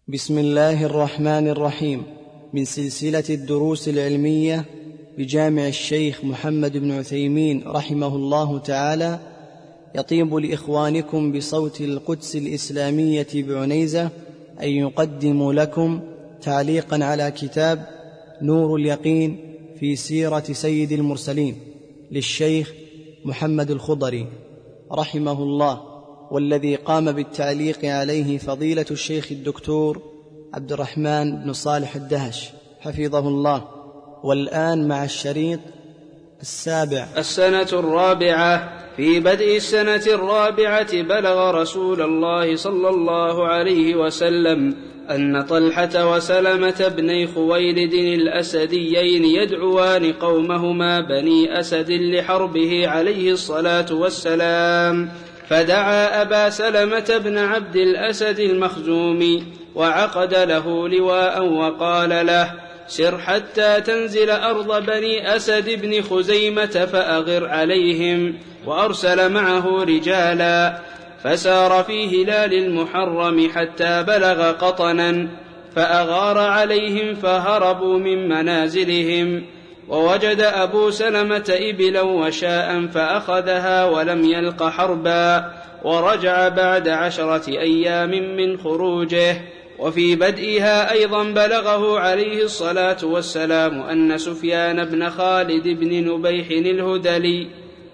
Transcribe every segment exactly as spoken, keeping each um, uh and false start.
بسم الله الرحمن الرحيم. من سلسلة الدروس العلمية بجامع الشيخ محمد بن عثيمين رحمه الله تعالى، يطيب لإخوانكم بصوت القدس الإسلامية بعنيزة أن يقدم لكم تعليقا على كتاب نور اليقين في سيرة سيد المرسلين للشيخ محمد الخضري رحمه الله، والذي قام بالتعليق عليه فضيلة الشيخ الدكتور عبد الرحمن بن صالح الدهش حفظه الله. والآن مع الشريط السابع. السنة الرابعة. في بدء السنة الرابعة بلغ رسول الله صلى الله عليه وسلم أن طلحة وسلمة بني خويلد الأسديين يدعوان قومهما بني أسد لحربه عليه الصلاة والسلام، فدعا أبا سلمة بن عبد الأسد المخزومي وعقد له لواء وقال له: سر حتى تنزل أرض بني أسد بن خزيمة فأغر عليهم. وأرسل معه رجالا، فسار في هلال المحرم حتى بلغ قطنا، فأغار عليهم فهربوا من منازلهم. ووجد أبو سلمة إبلا وشاء فأخذها ولم يلق حربا، ورجع بعد عشرة أيام من خروجه. وفي بدئها أيضا بلغه عليه الصلاة والسلام أن سفيان بن خالد بن نبيح الهذلي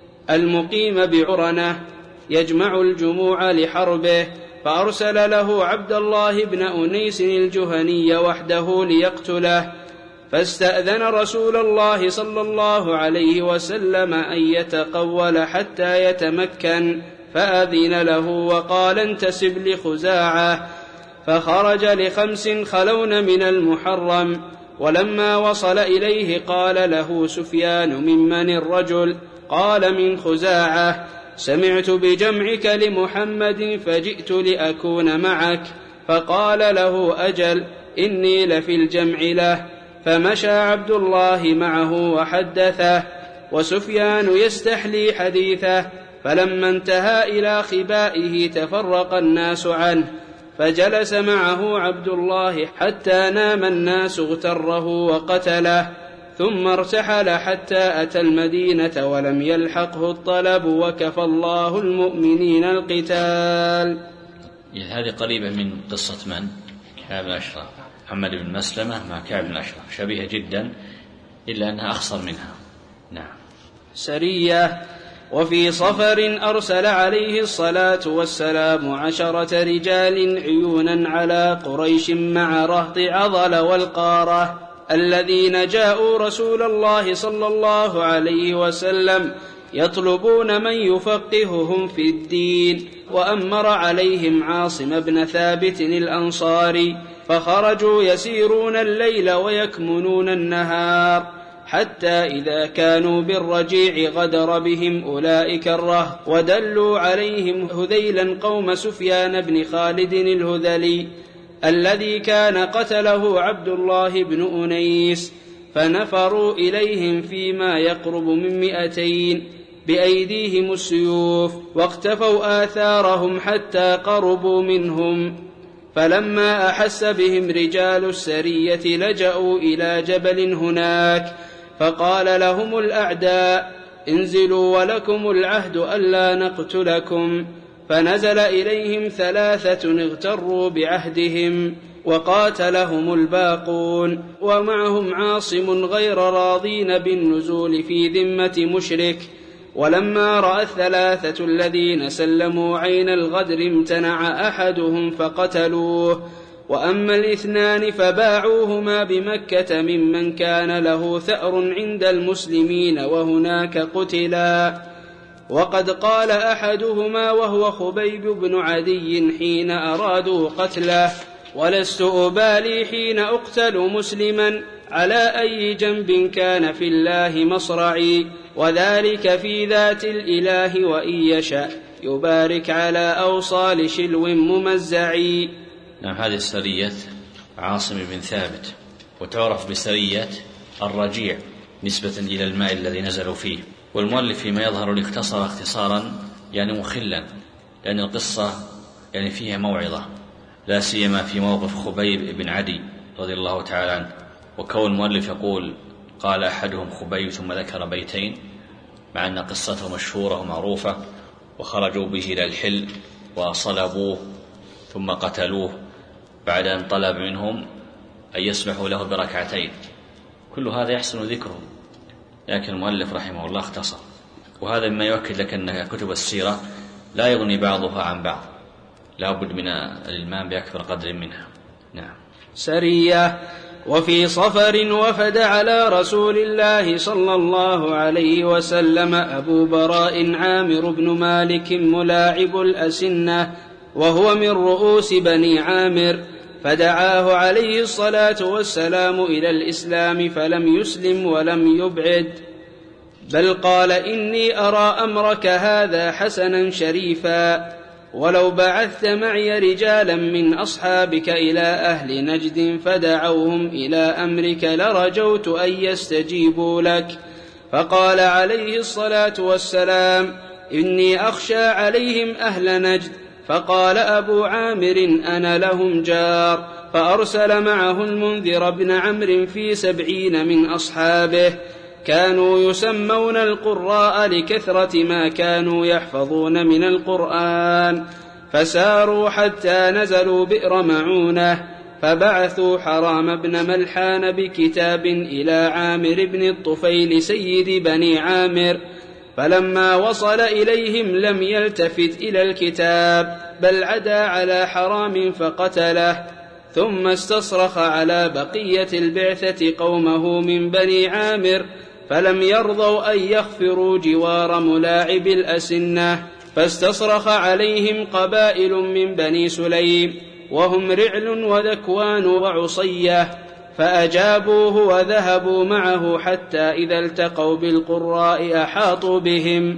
المقيم بعرنة يجمع الجموع لحربه، فأرسل له عبد الله بن أنيس الجهني وحده ليقتله، فاستأذن رسول الله صلى الله عليه وسلم أن يتقول حتى يتمكن، فأذن له وقال: انتسب لخزاعة. فخرج لخمس خلون من المحرم، ولما وصل إليه قال له سفيان: ممن الرجل؟ قال: من خزاعة. سمعت بجمعك لمحمد فجئت لأكون معك. فقال له: أجل، إني لفي الجمع له. فمشى عبد الله معه وحدثه، وسفيان يستحلي حديثه. فلما انتهى إلى خبائه تفرق الناس عنه، فجلس معه عبد الله حتى نام الناس اغتره وقتله، ثم ارتحل حتى أتى المدينة ولم يلحقه الطلب، وكفى الله المؤمنين القتال. هذه قريبة من قصة من؟ كعب بن أشرف، محمد بن مسلمة مع كعب بن أشرف، شبيهة جدا إلا أنها أخصر منها. نعم. سرية. وفي صفر أرسل عليه الصلاة والسلام عشرة رجال عيونا على قريش مع رهط عضل والقارة الذين جاءوا رسول الله صلى الله عليه وسلم يطلبون من يفقههم في الدين، وأمر عليهم عاصم بن ثابت الأنصاري، فخرجوا يسيرون الليل ويكمنون النهار، حتى إذا كانوا بالرجيع غدر بهم أولئك الرهط، ودلوا عليهم هذيلا قوم سفيان بن خالد الهذلي الذي كان قتله عبد الله بن أنيس، فنفروا إليهم فيما يقرب من مئتين بأيديهم السيوف، واقتفوا آثارهم حتى قربوا منهم. فلما أحس بهم رجال السرية لجأوا إلى جبل هناك، فقال لهم الأعداء: انزلوا ولكم العهد ألا نقتلكم. فنزل إليهم ثلاثة اغتروا بعهدهم، وقاتلهم الباقون، ومعهم عاصم غير راضين بالنزول في ذمة مشرك. ولما رأى الثلاثة الذين سلموا عين الغدر امتنع أحدهم فقتلوه، وأما الاثنان فباعوهما بمكة ممن كان له ثأر عند المسلمين، وهناك قتلا. وقد قال أحدهما وهو خبيب بن عدي حين أرادوا قتله: ولست أبالي حين أقتل مسلما على أي جنب كان في الله مصرعي، وذلك في ذات الإله، وإن يشاء يبارك على أوصال شلو ممزعي. نعم. هذه سرية عاصم بن ثابت، وتعرف بسرية الرجيع نسبة إلى الماء الذي نزلوا فيه. والمؤلف فيما يظهر الاختصار اختصارا يعني مخلا، لأن القصة يعني فيها موعظة، لا سيما في موقف خبيب بن عدي رضي الله تعالى عنه. وكون المؤلف يقول قال أحدهم خبيب ثم ذكر بيتين، مع أن قصته مشهورة ومعروفة، وخرجوا به إلى الحل وصلبوه ثم قتلوه بعد أن طلب منهم أن يسمحوا له بركعتين. كل هذا يحسن ذكره، لكن المؤلف رحمه الله اختصر. وهذا مما يؤكد لك أن كتب السيرة لا يغني بعضها عن بعض، لا بد من الإلمام بأكثر قدر منها. نعم. سرية. وفي صفر وفد على رسول الله صلى الله عليه وسلم أبو براء عامر بن مالك ملاعب الأسنة، وهو من رؤوس بني عامر، فدعاه عليه الصلاة والسلام إلى الإسلام فلم يسلم ولم يبعد، بل قال إني أرى أمرك هذا حسنا شريفا، ولو بعثت معي رجالا من أصحابك إلى أهل نجد فدعوهم إلى أمرك لرجوت أن يستجيبوا لك. فقال عليه الصلاة والسلام إني أخشى عليهم أهل نجد. فقال أبو عامر أنا لهم جار، فأرسل معه المنذر بن عمرو في سبعين من أصحابه، كانوا يسمون القراء لكثرة ما كانوا يحفظون من القرآن، فساروا حتى نزلوا بئر معونة، فبعثوا حرام بن ملحان بكتاب إلى عامر بن الطفيل سيد بني عامر، فلما وصل إليهم لم يلتفت إلى الكتاب بل عدا على حرام فقتله، ثم استصرخ على بقية البعثة قومه من بني عامر، فلم يرضوا أن يغفروا جوار ملاعب الأسنة، فاستصرخ عليهم قبائل من بني سليم وهم رعل وذكوان وعصية، فأجابوه وذهبوا معه حتى إذا التقوا بالقراء أحاطوا بهم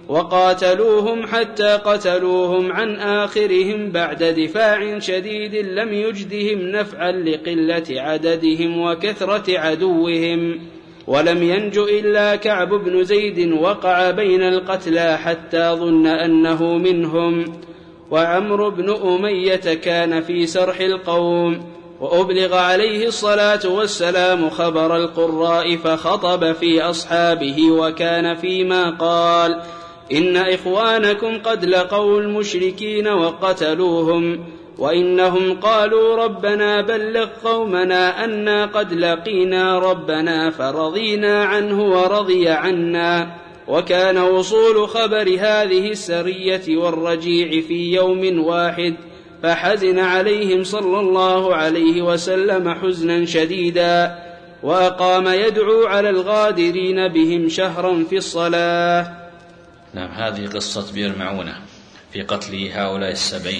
وقاتلوهم حتى قتلوهم عن آخرهم بعد دفاع شديد لم يجدهم نفعا لقلة عددهم وكثرة عدوهم، ولم ينج إلا كعب بن زيد وقع بين القتلى حتى ظن أنه منهم، وعمرو بن أمية كان في سرح القوم، وأبلغ عليه الصلاة والسلام خبر القراء فخطب في أصحابه، وكان فيما قال إن إخوانكم قد لقوا المشركين وقتلوهم، وإنهم قالوا ربنا بلغ قومنا أنا قد لقينا ربنا فرضينا عنه ورضي عنا. وكان وصول خبر هذه السرية والرجيع في يوم واحد، فحزن عليهم صلى الله عليه وسلم حزنا شديدا، وأقام يدعو على الغادرين بهم شهرا في الصلاة. نعم. هذه قصة بئر معونة في قتل هؤلاء السبعين،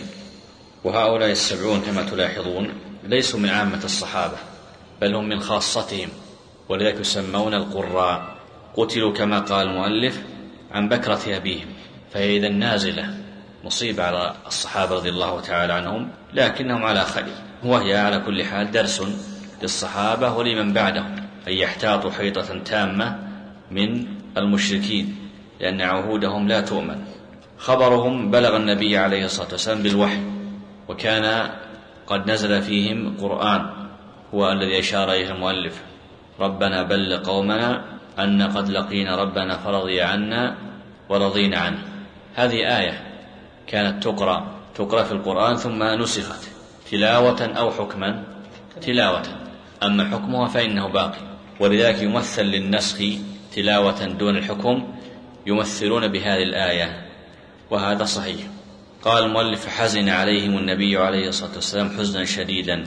وهؤلاء السبعون كما تلاحظون ليسوا من عامة الصحابة بل هم من خاصتهم، ولذلك يسمون القراء. قتلوا كما قال المؤلف عن بكرة أبيهم، فهي إذن نازلة مصيبة على الصحابة رضي الله تعالى عنهم، لكنهم على خير، وهي على كل حال درس للصحابة ولمن بعدهم أن يحتاطوا حيطة تامة من المشركين، لأن عهودهم لا تؤمن. خبرهم بلغ النبي عليه الصلاة والسلام بالوحي، وكان قد نزل فيهم قرآن هو الذي أشار إليه المؤلف، ربنا بلغ قومنا أن قد لقينا ربنا فرضي عنا ورضينا عنه. هذه آية كانت تقرأ تقرأ في القرآن ثم نسخت تلاوة أو حكما تلاوة، أما حكمها فإنه باقي، ولذلك يمثل للنسخ تلاوة دون الحكم، يمثلون بهذه الآية، وهذا صحيح. قال المؤلف حزن عليهم النبي عليه الصلاة والسلام حزنا شديدا،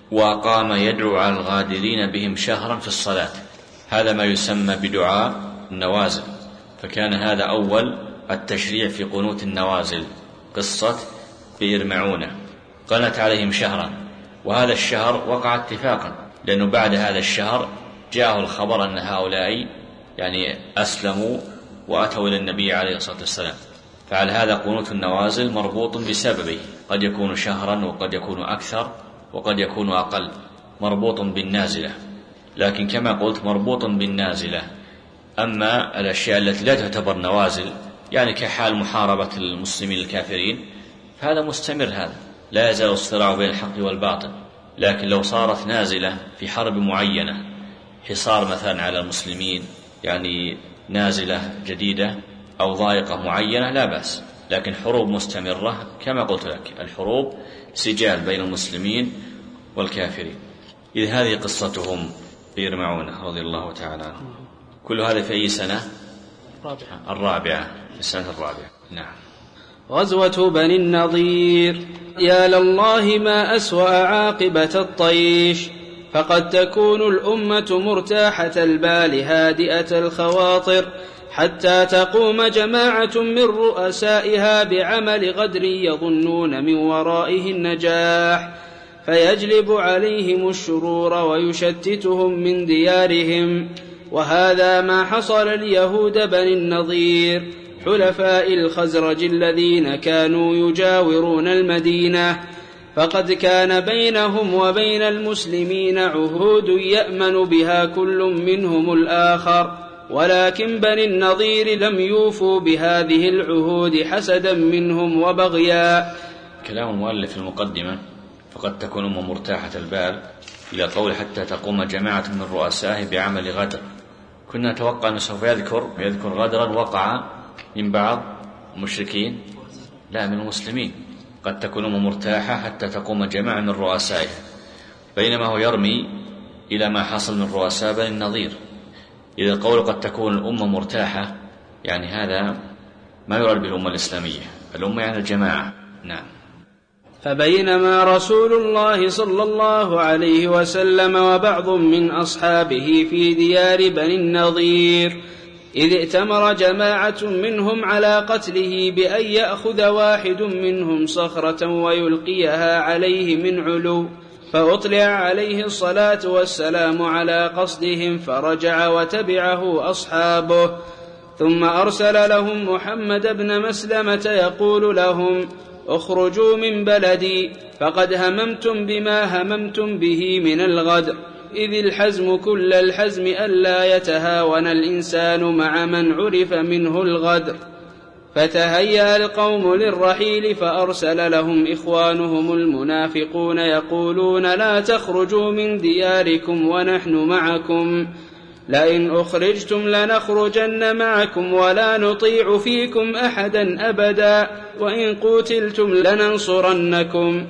وقام يدعو على الغادرين بهم شهرا في الصلاة. هذا ما يسمى بدعاء النوازل، فكان هذا أول التشريع في قنوت النوازل، قصة بئر معونة. قنت عليهم شهرا، وهذا الشهر وقع اتفاقا، لأنه بعد هذا الشهر جاءه الخبر أن هؤلاء يعني أسلموا وأتوا إلى النبي عليه الصلاة والسلام، فعلى هذا قنوت النوازل مربوط بسببه، قد يكون شهرا وقد يكون أكثر وقد يكون أقل، مربوط بالنازلة. لكن كما قلت مربوط بالنازلة. أما الأشياء التي لا تعتبر نوازل، يعني كحال محاربة المسلمين الكافرين، فهذا مستمر، هذا لا يزال الصراع بين الحق والباطل، لكن لو صارت نازلة في حرب معينة، حصار مثلا على المسلمين، يعني نازلة جديدة أو ضائقة معينة، لا بأس. لكن حروب مستمرة كما قلت لك، الحروب سجال بين المسلمين والكافرين. إذ هذه قصتهم بئر معونة رضي الله تعالى عنه. كل هذا في أي سنة؟ الرابعة. الرابعة، في السنة الرابعة. نعم. غزوة بني النضير. يا لله ما أسوأ عاقبة الطيش، فقد تكون الأمة مرتاحة البال هادئة الخواطر، حتى تقوم جماعة من رؤسائها بعمل غدر يظنون من ورائه النجاح، فيجلب عليهم الشرور ويشتتهم من ديارهم. وهذا ما حصل اليهود بني النضير حلفاء الخزرج الذين كانوا يجاورون المدينة، فقد كان بينهم وبين المسلمين عهود يأمن بها كل منهم الآخر، ولكن بني النضير لم يوفوا بهذه العهود حسدا منهم وبغيا. كلام المؤلف المقدمة فقد تكون أمة مرتاحة البال إلى قول حتى تقوم جماعة من رؤسائه بعمل غدر. كنا نتوقع أنه سوف يذكر يذكر غدرا وقع من بعض المشركين، لا، من المسلمين. قد تكون أمة مرتاحة حتى تقوم جماعة من رؤسائه، بينما هو يرمي إلى ما حصل من رؤساء بني النضير. إذا القول قد تكون الأمة مرتاحة، يعني هذا ما يراد بالأمة الإسلامية، الأمة يعني الجماعة. نعم. فبينما رسول الله صلى الله عليه وسلم وبعض من أصحابه في ديار بني النضير، إذ ائتمر جماعة منهم على قتله بأن يأخذ واحد منهم صخرة ويلقيها عليه من علو، فأطلع عليه الصلاة والسلام على قصدهم، فرجع وتبعه أصحابه. ثم أرسل لهم محمد بن مسلمة يقول لهم: اخرجوا من بلدي، فقد هممتم بما هممتم به من الغدر، إذ الحزم كل الحزم ألا يتهاون الإنسان مع من عرف منه الغدر. فتهيأ القوم للرحيل، فأرسل لهم إخوانهم المنافقون يقولون: لا تخرجوا من دياركم ونحن معكم، لئن أخرجتم لنخرجن معكم ولا نطيع فيكم أحدا أبدا، وإن قتلتم لننصرنكم،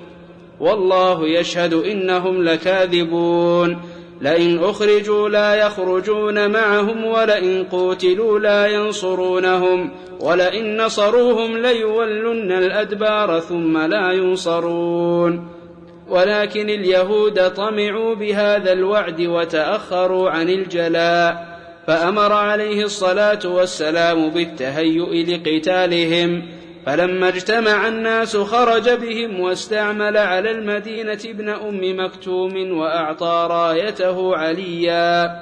والله يشهد إنهم لكاذبون. لئن أخرجوا لا يخرجون معهم، ولئن قتلوا لا ينصرونهم، ولئن نصروهم ليولن الأدبار ثم لا ينصرون. ولكن اليهود طمعوا بهذا الوعد وتأخروا عن الجلاء، فأمر عليه الصلاة والسلام بالتهيؤ لقتالهم. فلما اجتمع الناس خرج بهم، واستعمل على المدينة ابن أم مكتوم وأعطى رايته عليا.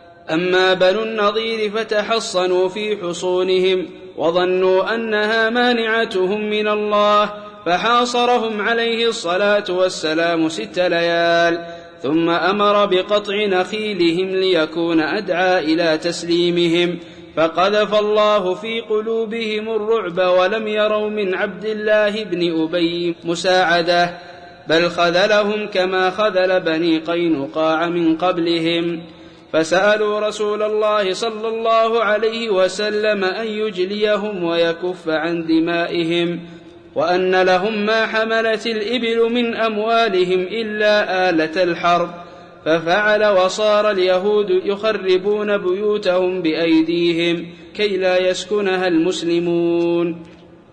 أما بنو النضير فتحصنوا في حصونهم، وظنوا أنها مانعتهم من الله، فحاصرهم عليه الصلاة والسلام ست ليال، ثم أمر بقطع نخيلهم ليكون أدعى إلى تسليمهم، فقذف الله في قلوبهم الرعب، ولم يروا من عبد الله بن أبي مساعدة، بل خذلهم كما خذل بني قينقاع من قبلهم. فسألوا رسول الله صلى الله عليه وسلم أن يجليهم ويكف عن دمائهم، وأن لهم ما حملت الإبل من أموالهم إلا آلة الحرب، ففعل. وصار اليهود يخربون بيوتهم بأيديهم كي لا يسكنها المسلمون.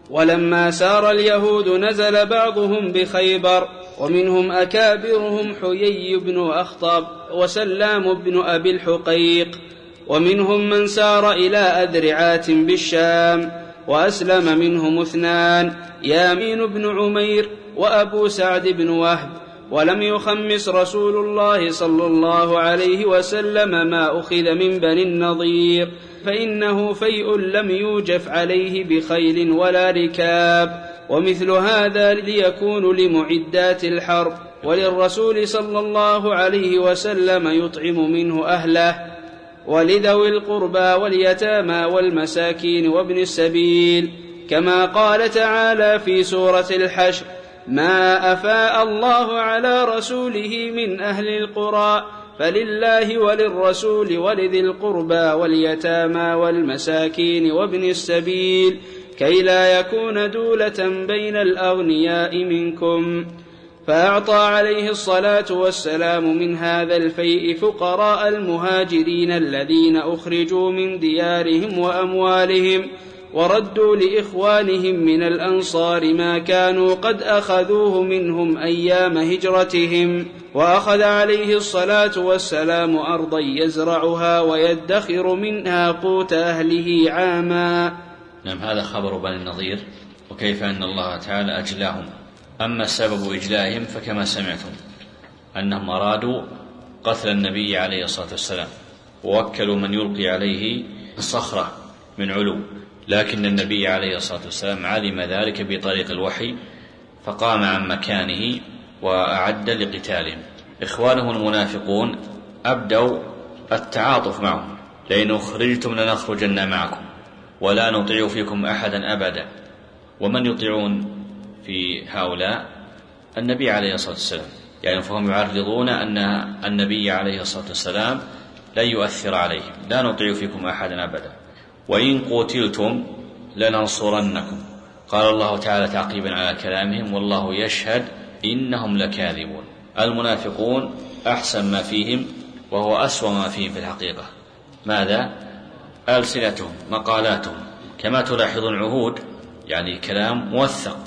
ولما سار اليهود نزل بعضهم بخيبر، ومنهم أكابرهم حيي بن أخطب وسلام بن أبي الحقيق، ومنهم من سار إلى أذرعات بالشام، وأسلم منهم اثنان: يامين بن عمير وأبو سعد بن وهب. ولم يخمس رسول الله صلى الله عليه وسلم ما أخذ من بني النضير، فإنه فيء لم يوجف عليه بخيل ولا ركاب، ومثل هذا ليكون لمعدات الحرب، وللرسول صلى الله عليه وسلم يطعم منه أهله، ولذوي القربى واليتامى والمساكين وابن السبيل، كما قال تعالى في سورة الحشر: ما أفاء الله على رسوله من أهل القرى فلله وللرسول ولذي القربى واليتامى والمساكين وابن السبيل كي لا يكون دولة بين الأغنياء منكم. فأعطى عليه الصلاة والسلام من هذا الفيء فقراء المهاجرين الذين أخرجوا من ديارهم وأموالهم وردوا لإخوانهم من الأنصار ما كانوا قد أخذوه منهم أيام هجرتهم. وأخذ عليه الصلاة والسلام أرضا يزرعها ويدخر منها قوت أهله عاما. نعم، هذا خبر بني النضير وكيف أن الله تعالى أجلاهم. أما سبب إجلائهم فكما سمعتم أنهم أرادوا قتل النبي عليه الصلاة والسلام ووكلوا من يلقي عليه الصخرة من علو، لكن النبي عليه الصلاة والسلام علم ذلك بطريق الوحي فقام عن مكانه وأعد لقتالهم. إخوانهم المنافقون أبدوا التعاطف معهم: لئن أخرجتم لنخرجن معكم ولا نطيع فيكم أحدا أبدا. ومن يطيعون في هؤلاء؟ النبي عليه الصلاة والسلام، يعني فهم يعرضون أن النبي عليه الصلاة والسلام لا يؤثر عليهم: لا نطيع فيكم أحدا أبدا، وإن قتلتم لننصرنكم. قال الله تعالى تعقيبا على كلامهم: والله يشهد إنهم لكاذبون. المنافقون أحسن ما فيهم وهو أسوأ ما فيهم في الحقيقة. ماذا؟ ألسنتهم، مقالاتهم، كما تلاحظون عهود، يعني كلام موثق: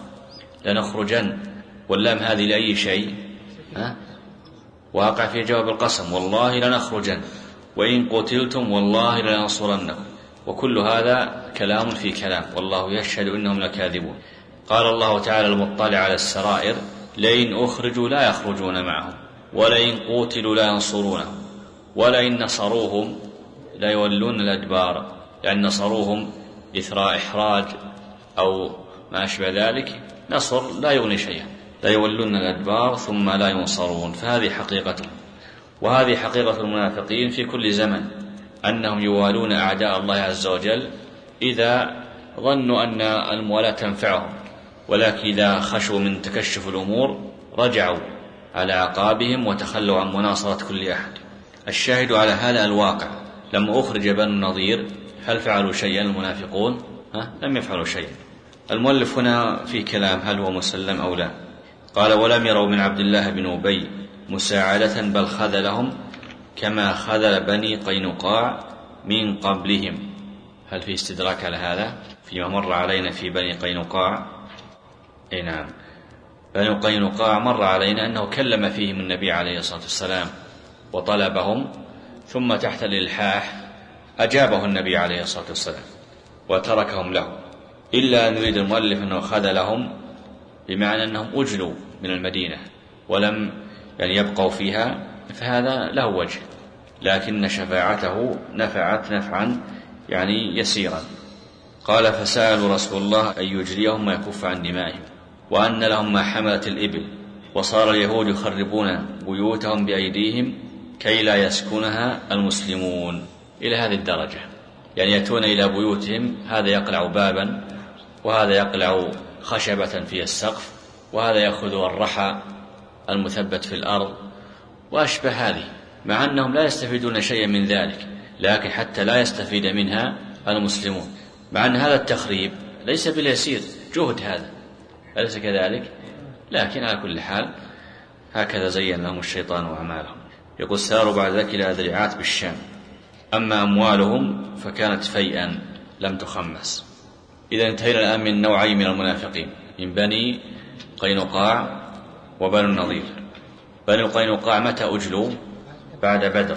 لنخرجن، واللام هذه لأي شيء ها؟ واقع في جواب القسم: والله لنخرجن، وإن قتلتم والله لننصرنكم. وكل هذا كلام في كلام، والله يشهد إنهم لكاذبون. قال الله تعالى المطلع على السرائر: لئن أخرجوا لا يخرجون معهم، ولئن قتلوا لا ينصرونهم، ولئن نصروهم لا يولون الأدبار. لأن نصروهم إثراء إحراج أو ما أشبه ذلك، نصر لا يغني شيئا، لا يولون الأدبار ثم لا ينصرون. فهذه حقيقتهم، وهذه حقيقة المنافقين في كل زمن، أنهم يوالون أعداء الله عز وجل إذا ظنوا أن الموالاة تنفعهم، ولكن إذا خشوا من تكشف الأمور رجعوا على عقابهم وتخلوا عن مناصرة كل أحد. الشاهد على هذا الواقع: لما أخرج بنو النضير هل فعلوا شيئا المنافقون؟ ها؟ لم يفعلوا شيئا. المؤلف هنا في كلام: هل هو مسلم أو لا؟ قال: ولم يروا من عبد الله بن أبي مساعدة بل خذلهم كما خذل بني قينقاع من قبلهم. هل في استدراك على هذا فيما مر علينا في بني قينقاع؟ اي نعم، بني قينقاع مر علينا أنه كلم فيهم النبي عليه الصلاة والسلام وطلبهم، ثم تحت الإلحاح أجابه النبي عليه الصلاة والسلام وتركهم له، إلا أن يريد المؤلف أنه خذلهم بمعنى أنهم أجلوا من المدينة ولم يعني يبقوا فيها، فهذا له وجه، لكن شفاعته نفعت نفعا يعني يسيرا. قال: فسألوا رسول الله أن يجريهم ويكف عن دمائهم، وأن لهم ما حملت الإبل، وصار اليهود يخربون بيوتهم بأيديهم كي لا يسكنها المسلمون. إلى هذه الدرجة، يعني يأتون إلى بيوتهم، هذا يقلع بابا وهذا يقلع خشبة في السقف وهذا يأخذ الرحى المثبت في الأرض وأشبه هذه، مع أنهم لا يستفيدون شيئا من ذلك، لكن حتى لا يستفيد منها المسلمون، مع أن هذا التخريب ليس باليسير، جهد هذا، أليس كذلك؟ لكن على كل حال هكذا زين لهم الشيطان أعمالهم. يقول: ساروا بعد ذلك إلى ذريعات بالشام، أما أموالهم فكانت فيئا لم تخمس. إذا انتهينا الآن من نوعين من المنافقين، من بني قينقاع وبنو النضير. بنو قينقاع متى أجلوا؟ بعد بدر،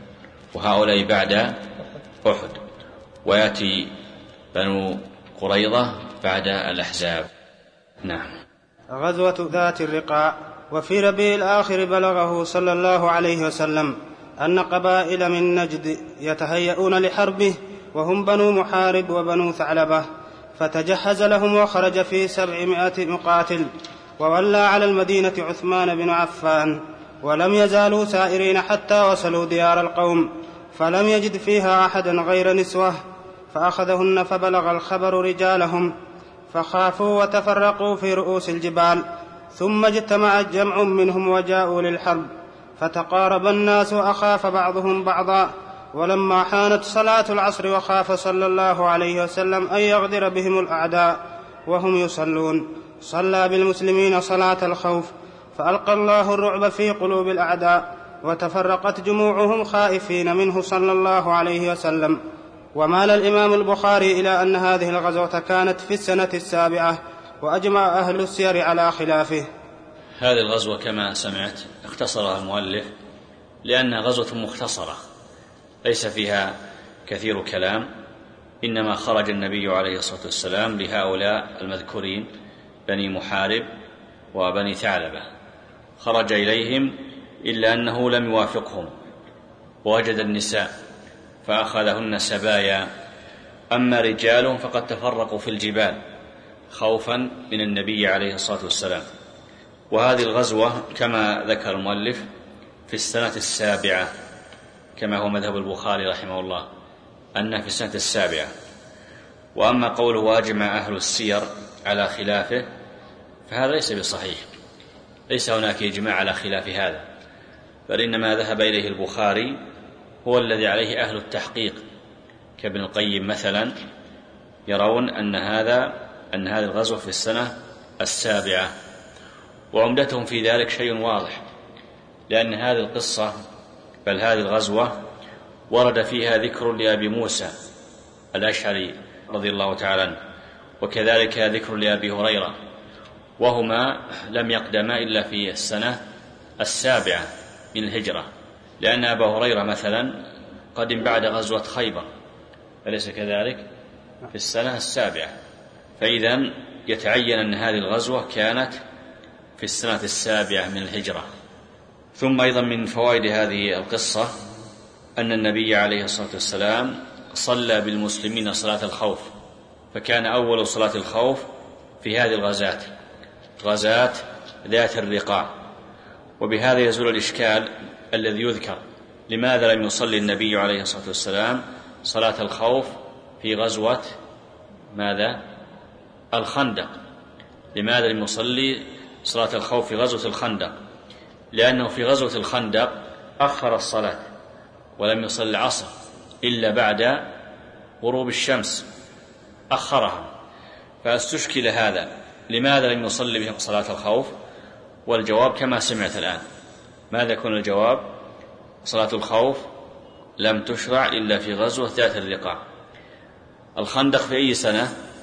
وهؤلاء بعد أحد، ويأتي بنو قريظة بعد الأحزاب. نعم. غزوة ذات الرقاع. وفي ربيع الآخر بلغه صلى الله عليه وسلم أن قبائل من نجد يتهيئون لحربه، وهم بنو محارب وبنو ثعلبة، فتجهز لهم وخرج في سبعمائة مقاتل، وولى على المدينة عثمان بن عفان، ولم يزالوا سائرين حتى وصلوا ديار القوم، فلم يجد فيها أحدا غير نسوة، فأخذهن فبلغ الخبر رجالهم، فخافوا وتفرقوا في رؤوس الجبال، ثم اجتمع جمع منهم وجاءوا للحرب، فتقارب الناس وأخاف بعضهم بعضا. ولما حانت صلاة العصر وخاف صلى الله عليه وسلم أن يغدر بهم الأعداء وهم يصلون، صلى بالمسلمين صلاة الخوف، فألقى الله الرعب في قلوب الأعداء، وتفرقت جموعهم خائفين منه صلى الله عليه وسلم. ومال الإمام البخاري إلى أن هذه الغزوة كانت في السنة السابعة، وأجمع أهل السير على خلافه. هذه الغزوة كما سمعت اختصرها المؤلف لأنها غزوة مختصرة ليس فيها كثير كلام، إنما خرج النبي عليه الصلاة والسلام لهؤلاء المذكورين بني محارب وبني ثعلبة، خرج إليهم إلا أنه لم يوافقهم، ووجد النساء فأخذهن سبايا، أما رجالهم فقد تفرقوا في الجبال خوفا من النبي عليه الصلاة والسلام. وهذه الغزوة كما ذكر المؤلف في السنة السابعة كما هو مذهب البخاري رحمه الله أنها في السنة السابعة. وأما قوله واجمع أهل السير على خلافه فهذا ليس بصحيح، ليس هناك إجماع على خلاف هذا، بل إنما ذهب إليه البخاري هو الذي عليه أهل التحقيق كابن القيم مثلا، يرون أن هذا أن هذه الغزوة في السنة السابعة، وعمدتهم في ذلك شيء واضح، لأن هذه القصة بل هذه الغزوة ورد فيها ذكر لأبي موسى الأشعري رضي الله تعالى عنه، وكذلك ذكر لأبي هريرة، وهما لم يقدما إلا في السنة السابعة من الهجرة، لأن أبا هريرة مثلا قدم بعد غزوة خيبر، أليس كذلك؟ في السنة السابعة، فإذن يتعين أن هذه الغزوة كانت في السنة السابعة من الهجرة. ثم أيضا من فوائد هذه القصة أن النبي عليه الصلاة والسلام صلى بالمسلمين صلاة الخوف، فكان أول صلاة الخوف في هذه الغزات، غزات ذات الرقاع. وبهذا يزول الإشكال الذي يذكر، لماذا لم يصلي النبي عليه الصلاة والسلام صلاة الخوف في غزوة ماذا؟ الخندق؟ لماذا لم يصلي صلاة الخوف في غزوة الخندق؟ لأنه في غزوة الخندق أخر الصلاة ولم يصلي العصر إلا بعد غروب الشمس، أخرها، فاستشكل هذا، لماذا لم يصلي بهم صلاة الخوف؟ والجواب كما سمعت الآن. ماذا يكون الجواب؟ صلاة الخوف لم تشرع إلا في غزوة ذات الرقاع. الخندق في أي سنة؟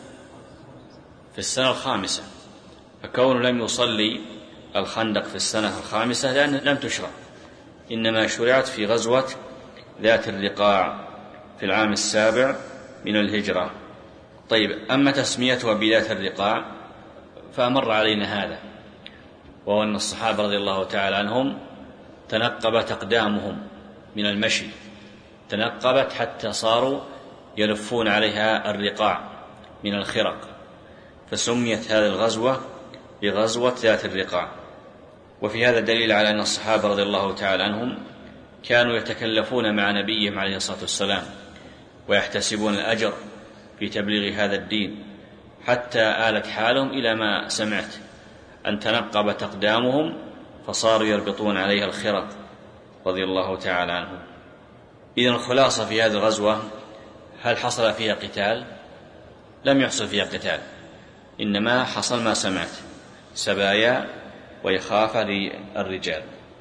في السنة الخامسة، فكونه لم يصلي الخندق في السنة الخامسة لأن لم تشرع، إنما شرعت في غزوة ذات الرقاع في العام السابع من الهجرة. طيب، أما تسميتها بذات الرقاع فأمر علينا هذا، وهو أن الصحابة رضي الله تعالى عنهم تنقبت أقدامهم من المشي، تنقبت حتى صاروا يلفون عليها الرقاع من الخرق، فسميت هذه الغزوة بغزوة ذات الرقاع. وفي هذا دليل على أن الصحابة رضي الله تعالى عنهم كانوا يتكلفون مع نبيهم عليه الصلاة والسلام ويحتسبون الأجر في تبليغ هذا الدين، حتى آلت حالهم إلى ما سمعت أن تنقبت أقدامهم فصاروا يربطون عليها الخرق رضي الله تعالى عنهم. إذن الخلاصة في هذه الغزوة، هل حصل فيها قتال؟ لم يحصل فيها قتال، إنما حصل ما سمعت، سبايا ويخاف للرجال.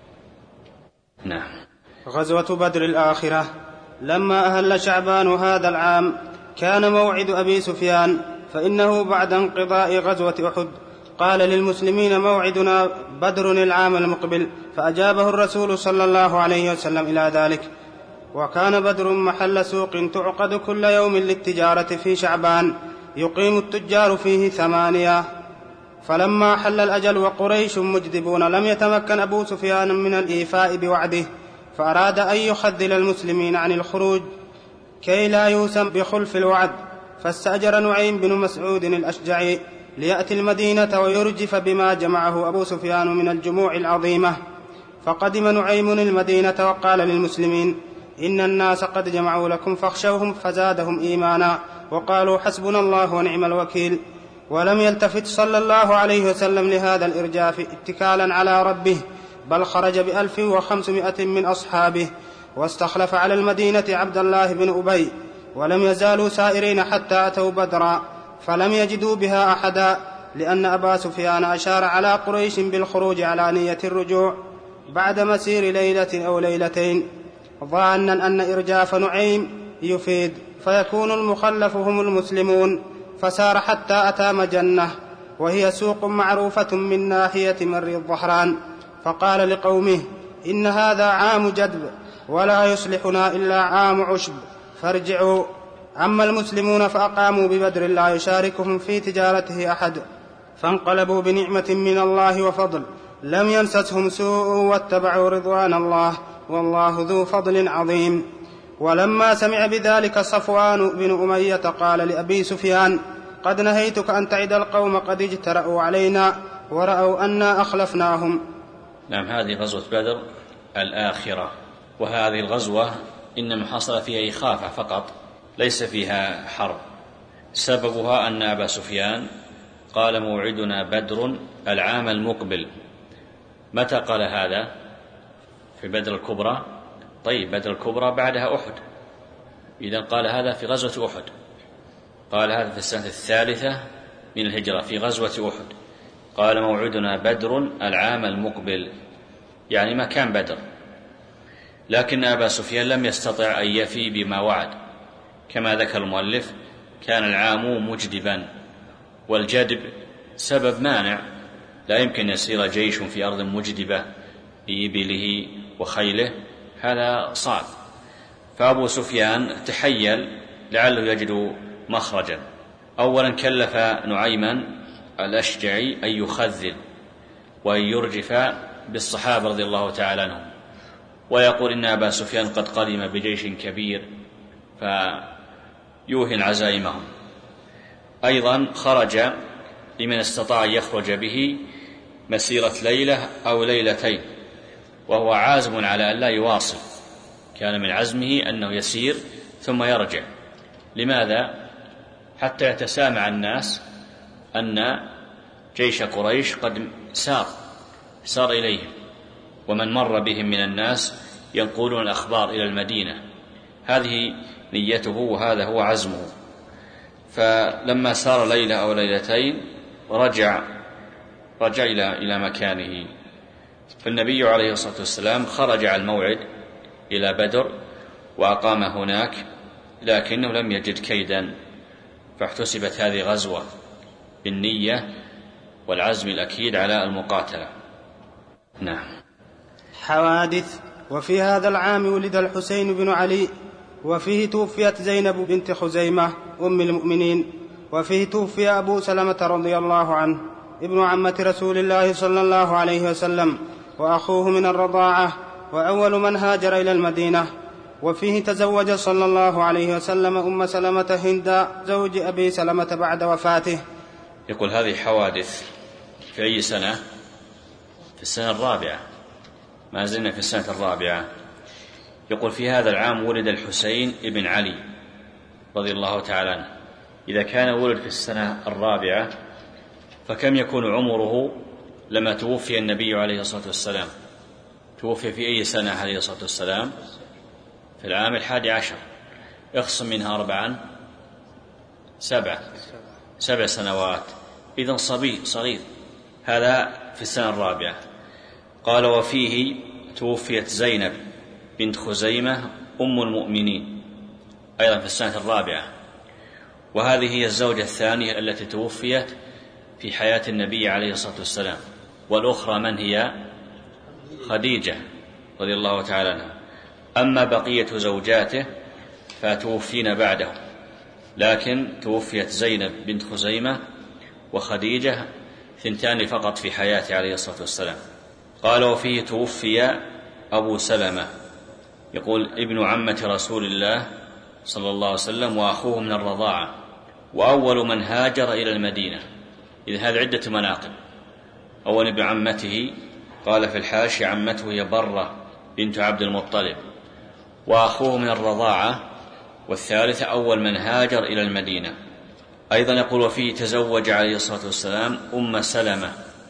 نعم. غزوة بدر الآخرة. لما أهل شعبان هذا العام كان موعد أبي سفيان، فإنه بعد انقضاء غزوة أحد قال للمسلمين موعدنا بدر العام المقبل، فأجابه الرسول صلى الله عليه وسلم إلى ذلك. وكان بدر محل سوق تعقد كل يوم للتجارة في شعبان، يقيم التجار فيه ثمانية. فلما حل الأجل وقريش مجذبون لم يتمكن أبو سفيان من الإيفاء بوعده، فأراد أن يخذل المسلمين عن الخروج كي لا يوسم بخلف الوعد، فاستأجر نعيم بن مسعود الأشجعي ليأتي المدينة ويرجف بما جمعه أبو سفيان من الجموع العظيمة. فقدم نعيم المدينة وقال للمسلمين: إن الناس قد جمعوا لكم فاخشوهم، فزادهم إيمانا وقالوا حسبنا الله ونعم الوكيل. ولم يلتفت صلى الله عليه وسلم لهذا الإرجاف اتكالا على ربه، بل خرج بألف وخمسمائة من أصحابه، واستخلف على المدينة عبد الله بن أبي، ولم يزالوا سائرين حتى أتوا بدرا فلم يجدوا بها أحدا، لأن أبا سفيان أشار على قريش بالخروج على نية الرجوع بعد مسير ليلة أو ليلتين، ظانا أن إرجاف نعيم يفيد فيكون المخلف هم المسلمون، فسار حتى أتى مجنة، وهي سوق معروفة من ناحية مر الظهران، فقال لقومه: إن هذا عام جدب، ولا يصلحنا إلا عام عشب، فارجعوا. أما المسلمون فأقاموا ببدر لا يشاركهم في تجارته أحد، فانقلبوا بنعمة من الله وفضل، لم يمسسهم سوء واتبعوا رضوان الله، والله ذو فضل عظيم. ولما سمع بذلك صفوان بن أمية قال لأبي سفيان: قد نهيتك أن تعد القوم قد اجترأوا علينا ورأوا أنا أخلفناهم. نعم، هذه غزوة بدر الآخرة، وهذه الغزوة إنما حصل فيها إخافة فقط، ليس فيها حرب. سببها أن أبا سفيان قال: موعدنا بدر العام المقبل. متى قال هذا؟ في بدر الكبرى. طيب، بدر الكبرى بعدها أحد، إذن قال هذا في غزوة أحد، قال هذا في السنة الثالثة من الهجرة في غزوة أحد، قال: موعدنا بدر العام المقبل، يعني ما كان بدر. لكن أبا سفيان لم يستطع أن يفي بما وعد، كما ذكر المؤلف: كان العام مجدبا، والجدب سبب مانع، لا يمكن يسير جيش في أرض مجدبة بإبله وخيله، هذا صعب. فأبو سفيان تحيل لعله يجد مخرجا. أولا كلف نعيما الأشجعي أن يخذل وأن يرجف بالصحابة رضي الله تعالى عنهم، ويقول إن أبا سفيان قد قدم بجيش كبير فيوهن عزائمهم. أيضا خرج لمن استطاع يخرج به مسيرة ليلة أو ليلتين، وهو عازم على أن لا يواصل، كان من عزمه أنه يسير ثم يرجع. لماذا؟ حتى يتسامع الناس أن جيش قريش قد سار سار إليهم، ومن مر بهم من الناس ينقلون الأخبار إلى المدينة. هذه نيته وهذا هو عزمه. فلما سار ليلة أو ليلتين رجع رجع إلى إلى مكانه. فالنبي عليه الصلاة والسلام خرج على الموعد إلى بدر وأقام هناك، لكنه لم يجد كيدا، فاحتسبت هذه غزوة بالنية والعزم الأكيد على المقاتلة. نعم. حوادث. وفي هذا العام ولد الحسين بن علي، وفيه توفيت زينب بنت خزيمة أم المؤمنين، وفيه توفي أبو سلمة رضي الله عنه ابن عمة رسول الله صلى الله عليه وسلم، وأخوه من الرضاعة، وأول من هاجر إلى المدينة. وفيه تزوج صلى الله عليه وسلم أم سلمة هند زوج أبي سلمة بعد وفاته. يقول هذه حوادث في أي سنة؟ في السنة الرابعة، ما زلنا في السنة الرابعة. يقول في هذا العام ولد الحسين ابن علي رضي الله تعالى عنه. إذا كان ولد في السنة الرابعة فكم يكون عمره لما توفي النبي عليه الصلاة والسلام؟ توفي في أي سنة عليه الصلاة والسلام؟ في العام الحادي عشر، اخصم منها أربعا سبعة سبع سنوات، إذن صبي صغير. هذا في السنة الرابعة. قال وفيه توفيت زينب بنت خزيمة أم المؤمنين أيضا في السنة الرابعة، وهذه هي الزوجة الثانية التي توفيت في حياة النبي عليه الصلاة والسلام. والأخرى من هي؟ خديجة رضي الله تعالى عنها. أما بقية زوجاته فتوفين بعده، لكن توفيت زينب بنت خزيمة وخديجة ثنتان فقط في حياته عليه الصلاة والسلام. قال وفيه توفي أبو سلمة، يقول ابن عمة رسول الله صلى الله عليه وسلم وأخوه من الرضاعة، وأول من هاجر إلى المدينة. إذن هذا عدة مناقب. أول ابن عمته قال في الحاشي عمته هي برة بنت عبد المطلب، وأخوه من الرضاعة، والثالثة أول من هاجر إلى المدينة. أيضا يقول: وفيه تزوج عليه الصلاة والسلام أم سلمة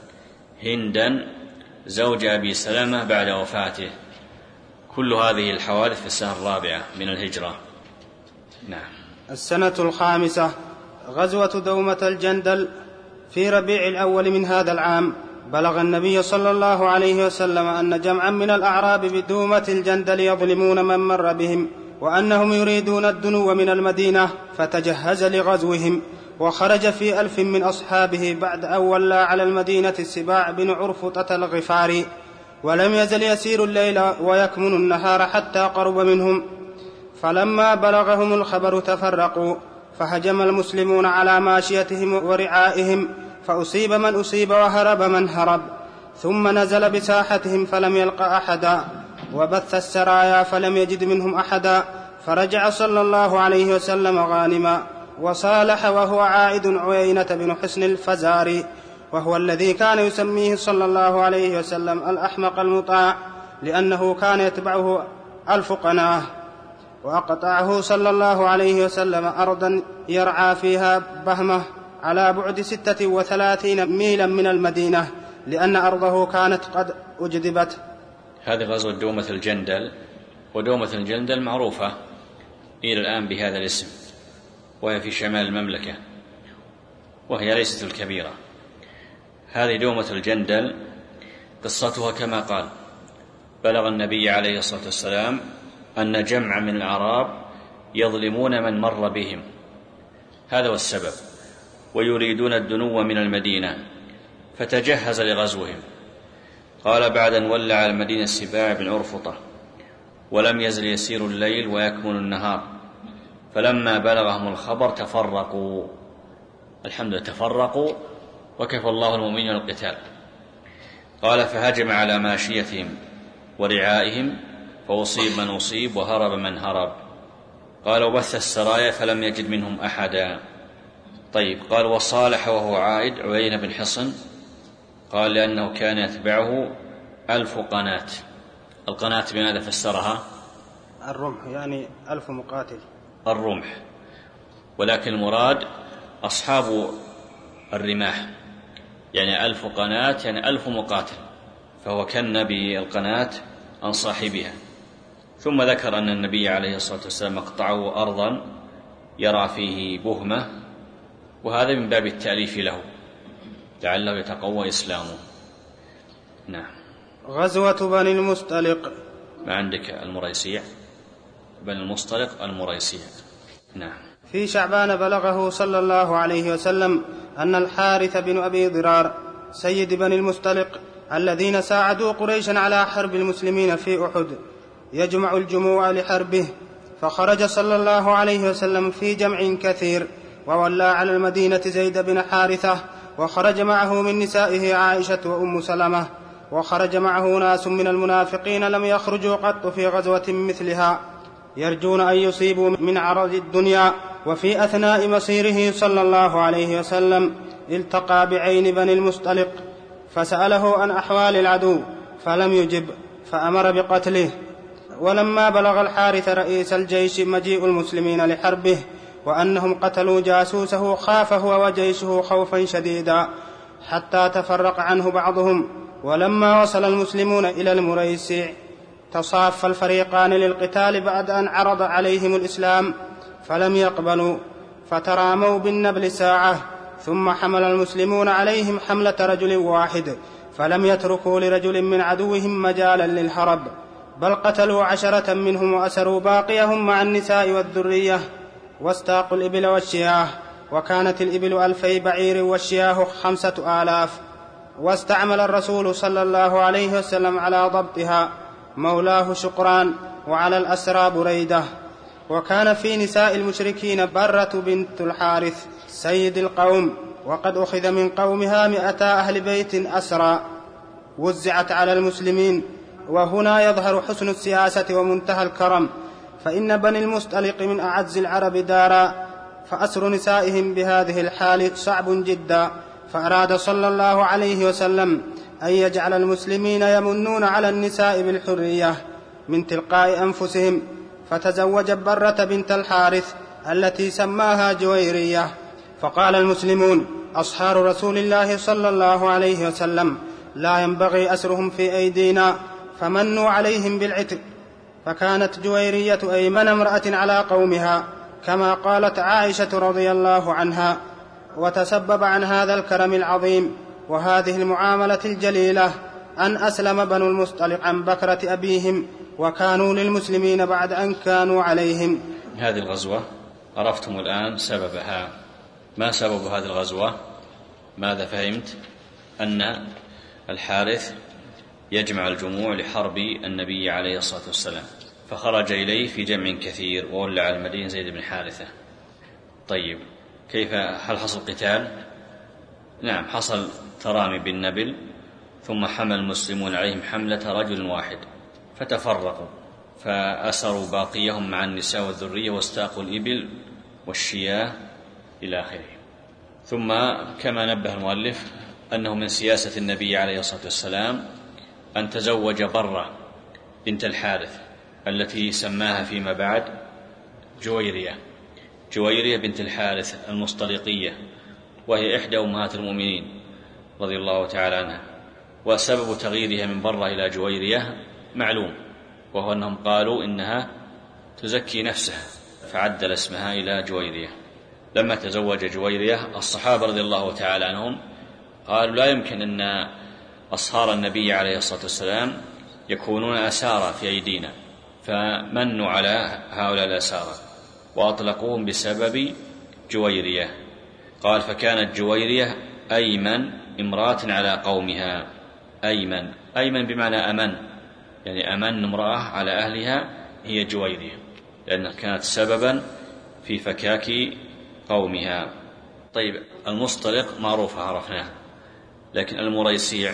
هندا زوج أبي سلمة بعد وفاته. كل هذه الحوادث في السنة الرابعة من الهجرة. نعم. السنة الخامسة غزوة دومة الجندل. في ربيع الأول من هذا العام بلغ النبي صلى الله عليه وسلم أن جمعا من الأعراب بدومة الجندل يظلمون من مر بهم، وأنهم يريدون الدنو من المدينة، فتجهز لغزوهم، وخرج في ألف من أصحابه بعد أن ولى على المدينة السباع بن عرفطة الغفاري، ولم يزل يسير الليل ويكمن النهار حتى قرب منهم. فلما بلغهم الخبر تفرقوا، فهجم المسلمون على ماشيتهم ورعائهم، فأصيب من أصيب وهرب من هرب، ثم نزل بساحتهم فلم يلق أحدا، وبث السرايا فلم يجد منهم أحدا، فرجع صلى الله عليه وسلم غانما، وصالح وهو عائد عيينة بن حصن الفزاري، وهو الذي كان يسميه صلى الله عليه وسلم الأحمق المطاع، لأنه كان يتبعه ألف قناه. وأقطعه صلى الله عليه وسلم أرضا يرعى فيها بهمة على بعد ستة وثلاثين ميلا من المدينة، لأن أرضه كانت قد أجدبت. هذه غزوة دومة الجندل، ودومة الجندل معروفة إلى الآن بهذا الاسم، وهي في شمال المملكة، وهي ليست الكبيرة. هذه دومة الجندل قصتها كما قال: بلغ النبي عليه الصلاة والسلام أن جمع من الأعراب يظلمون من مر بهم، هذا هو السبب، ويريدون الدنو من المدينة، فتجهز لغزوهم. قال: بعد أن ولى على المدينة السباع بن عرفطة، ولم يزل يسير الليل ويكمن النهار، فلما بلغهم الخبر تفرقوا. الحمد لله، تفرقوا وكفى الله المؤمنين القتال. قال: فهجم على ماشيتهم ورعائهم، فأصيب من أصيب وهرب من هرب. قال: وبث السرايا فلم يجد منهم أحدا. طيب. قال: وصالح وهو عائد عيينة بن حصن. قال: لأنه كان يتبعه ألف قناة. القناة بماذا فسرها؟ الرمح، يعني ألف مقاتل. الرمح، ولكن المراد أصحاب الرماح، يعني ألف قناة يعني ألف مقاتل، فهو كان بالقناة عن صاحبها. ثم ذكر أن النبي عليه الصلاة والسلام اقطعه أرضا يرى فيه بهمة، وهذا من باب التأليف له لعله يتقوى إسلامه. نعم. غزوة بني المصطلق. ما عندك المريسيع؟ بني المصطلق المريسيع. نعم. في شعبان بلغه صلى الله عليه وسلم أن الحارث بن أبي ضرار سيد بني المصطلق الذين ساعدوا قريشا على حرب المسلمين في أحد يجمع الجموع لحربه، فخرج صلى الله عليه وسلم في جمع كثير، وولى على المدينة زيد بن حارثة، وخرج معه من نسائه عائشة وأم سلمة، وخرج معه ناس من المنافقين لم يخرجوا قط في غزوة مثلها، يرجون أن يصيبوا من عرض الدنيا. وفي أثناء مصيره صلى الله عليه وسلم التقى بعين بني المصطلق، فسأله عن أحوال العدو فلم يجب، فأمر بقتله. ولما بلغ الحارث رئيس الجيش مجيء المسلمين لحربه وأنهم قتلوا جاسوسه، خاف هو وجيشه خوفا شديدا حتى تفرق عنه بعضهم. ولما وصل المسلمون إلى المريسيع تصاف الفريقان للقتال بعد أن عرض عليهم الإسلام فلم يقبلوا، فتراموا بالنبل ساعة، ثم حمل المسلمون عليهم حملة رجل واحد، فلم يتركوا لرجل من عدوهم مجالا للهرب، بل قتلوا عشرة منهم وأسروا باقيهم مع النساء والذرية، واستاقوا الإبل والشياه، وكانت الإبل ألفي بعير والشياه خمسة آلاف. واستعمل الرسول صلى الله عليه وسلم على ضبطها مولاه شقران، وعلى الأسرى بريدة. وكان في نساء المشركين برة بنت الحارث سيد القوم، وقد أخذ من قومها مئتا أهل بيت أسرى وزعت على المسلمين. وهنا يظهر حسن السياسة ومنتهى الكرم، فإن بني المصطلق من أعز العرب دارا، فأسر نسائهم بهذه الحال صعب جدا، فأراد صلى الله عليه وسلم أن يجعل المسلمين يمنون على النساء بالحرية من تلقاء أنفسهم، فتزوج برة بنت الحارث التي سماها جويرية، فقال المسلمون أصحاب رسول الله صلى الله عليه وسلم لا ينبغي أسرهم في أيدينا، فمنوا عليهم بالعتق. فكانت جويرية أيمن امرأة على قومها كما قالت عائشة رضي الله عنها، وتسبب عن هذا الكرم العظيم وهذه المعاملة الجليلة أن أسلم بنو المصطلق عن بكرة أبيهم، وكانوا للمسلمين بعد أن كانوا عليهم. هذه الغزوة عرفتم الآن سببها. ما سبب هذه الغزوة؟ ماذا فهمت؟ أن الحارث يجمع الجموع لحرب النبي عليه الصلاة والسلام، فخرج إليه في جمع كثير وولى على المدينة زيد بن حارثة. طيب كيف؟ هل حصل قتال؟ نعم، حصل ترامي بالنبل، ثم حمل المسلمون عليهم حملة رجل واحد فتفرقوا، فأسروا باقيهم مع النساء والذرية واستاقوا الإبل والشياه إلى آخره. ثم كما نبه المؤلف أنه من سياسة النبي عليه الصلاة والسلام أن تزوج برة بنت الحارث التي سماها فيما بعد جويرية جويرية بنت الحارث المصطلقية، وهي إحدى أمهات المؤمنين رضي الله تعالى عنها. وسبب تغييرها من برة إلى جويرية معلوم، وهو أنهم قالوا إنها تزكي نفسها فعدل اسمها إلى جويرية. لما تزوج جويرية الصحابة رضي الله تعالى عنهم قالوا لا يمكن أن أصهار النبي عليه الصلاة والسلام يكونون أسارى في أيدينا، فمنوا على هؤلاء الأسارى وأطلقوهم بسبب جويرية. قال فكانت جويرية أيمن امرأة على قومها. أيمن أيمن بمعنى أمن، يعني أمن امرأة على أهلها هي جويرية، لأنها كانت سببا في فكاك قومها. طيب المصطلق معروف عرفناه، لكن المريسيع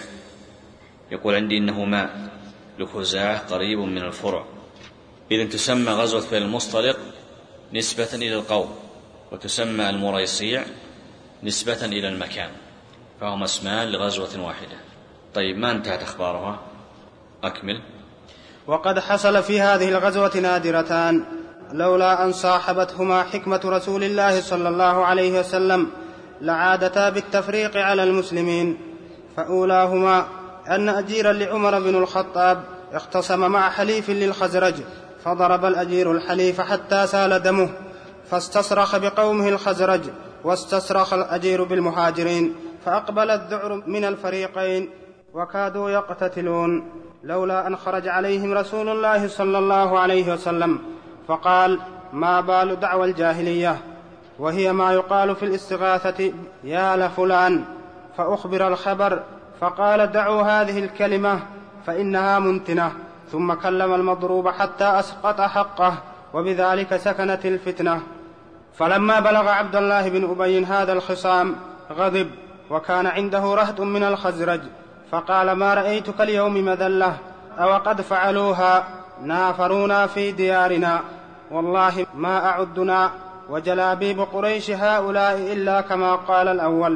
يقول عندي إنه ماء لخزاعة قريب من الفرع. إذن تسمى غزوة بني المصطلق نسبة إلى القوم، وتسمى المريسيع نسبة إلى المكان، فهما اسمان لغزوة واحدة. طيب ما انتهت أخبارها؟ أكمل. وقد حصل في هذه الغزوة نادرتان لولا أن صاحبتهما حكمة رسول الله صلى الله عليه وسلم لعادتا بالتفريق على المسلمين. فأولاهما أن أجيرا لعمر بن الخطاب اختصم مع حليف للخزرج، فضرب الأجير الحليف حتى سال دمه، فاستصرخ بقومه الخزرج واستصرخ الأجير بالمهاجرين، فأقبل الذعر من الفريقين وكادوا يقتتلون، لولا أن خرج عليهم رسول الله صلى الله عليه وسلم فقال ما بال دعوى الجاهلية، وهي ما يقال في الاستغاثة يا لفلان، فأخبر الخبر فقال دعوا هذه الكلمة فإنها منتنة، ثم كلم المضروب حتى أسقط حقه، وبذلك سكنت الفتنة. فلما بلغ عبد الله بن أبي هذا الخصام غضب، وكان عنده رهط من الخزرج، فقال ما رأيتك اليوم مذلة، أو قد فعلوها نافرونا في ديارنا، والله ما أعدنا وجلابيب قريش هؤلاء إلا كما قال الأول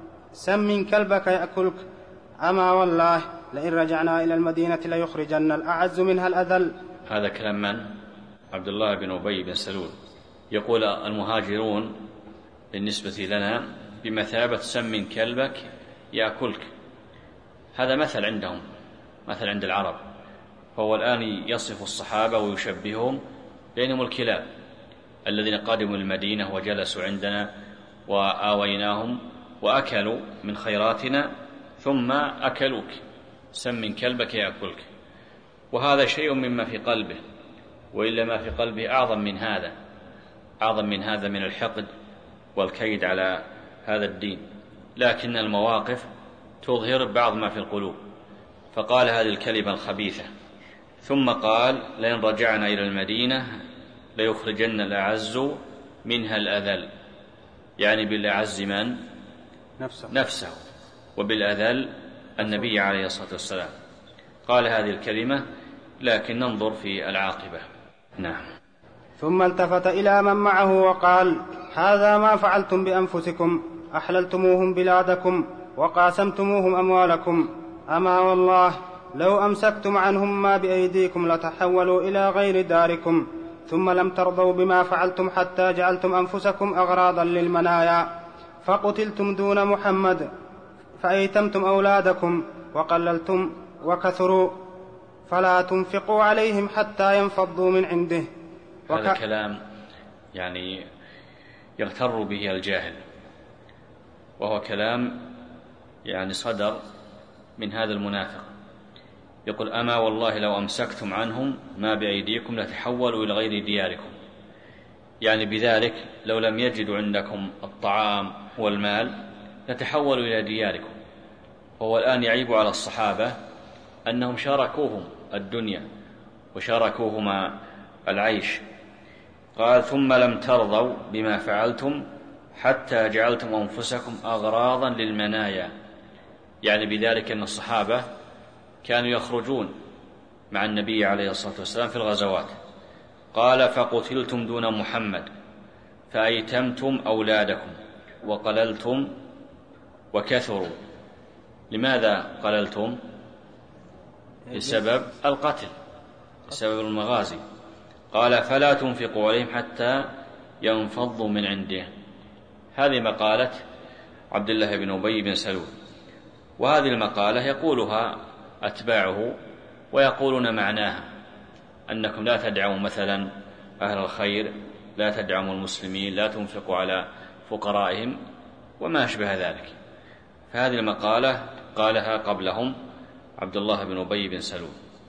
سم كلبك يأكلك، أما والله لئن رجعنا إلى المدينة ليخرجن الأعز منها الأذل. هذا كلام من؟ عبد الله بن أبي بن سلول يقول المهاجرون بالنسبة لنا بمثابة سم كلبك يأكلك. هذا مثل عندهم، مثل عند العرب، فهو الآن يصف الصحابة ويشبههم بينهم الكلاب الذين قادموا المدينة وجلسوا عندنا وآويناهم وأكلوا من خيراتنا ثم أكلوك، سم كلبك يأكلك. وهذا شيء مما في قلبه، وإلا ما في قلبه أعظم من هذا، أعظم من هذا من الحقد والكيد على هذا الدين، لكن المواقف تظهر بعض ما في القلوب. فقال هذه الكلمة الخبيثة، ثم قال لئن رجعنا إلى المدينة ليخرجن الأعز منها الأذل، يعني بالأعز من؟ نفسه, نفسه وبالأذل النبي عليه الصلاة والسلام. قال هذه الكلمة، لكن ننظر في العاقبة. نعم. ثم التفت إلى من معه وقال هذا ما فعلتم بأنفسكم، أحللتموهم بلادكم وقاسمتموهم أموالكم، أما والله لو أمسكتم عنهم ما بأيديكم لتحولوا إلى غير داركم، ثم لم ترضوا بما فعلتم حتى جعلتم أنفسكم أغراضا للمنايا. فقتلتم دون محمد فأيتمتم أولادكم وقللتم وكثروا فلا تنفقوا عليهم حتى ينفضوا من عنده. وك... هذا كلام يعني يغتر به الجاهل، وهو كلام يعني صدر من هذا المنافق، يقول: أما والله لو أمسكتم عنهم ما بأيديكم لتحولوا إلى غير دياركم، يعني بذلك لو لم يجدوا عندكم الطعام والمال لتحولوا إلى دياركم. وهو الآن يعيب على الصحابة أنهم شاركوهم الدنيا وشاركوهما العيش. قال: ثم لم ترضوا بما فعلتم حتى جعلتم أنفسكم أغراضا للمنايا، يعني بذلك أن الصحابة كانوا يخرجون مع النبي عليه الصلاة والسلام في الغزوات. قال: فقتلتم دون محمد فأيتمتم أولادكم وقللتم وكثروا. لماذا قللتم؟ بسبب القتل، بسبب المغازي. قال: فلا تنفقوا عليهم حتى ينفضوا من عنده. هذه مقالة عبد الله بن أبي بن سلول، وهذه المقالة يقولها أتباعه ويقولون معناها أنكم لا تدعموا مثلا أهل الخير، لا تدعموا المسلمين، لا تنفقوا على فقرائهم وما أشبه ذلك. فهذه المقالة قالها قبلهم عبد الله بن أبي بن سلول.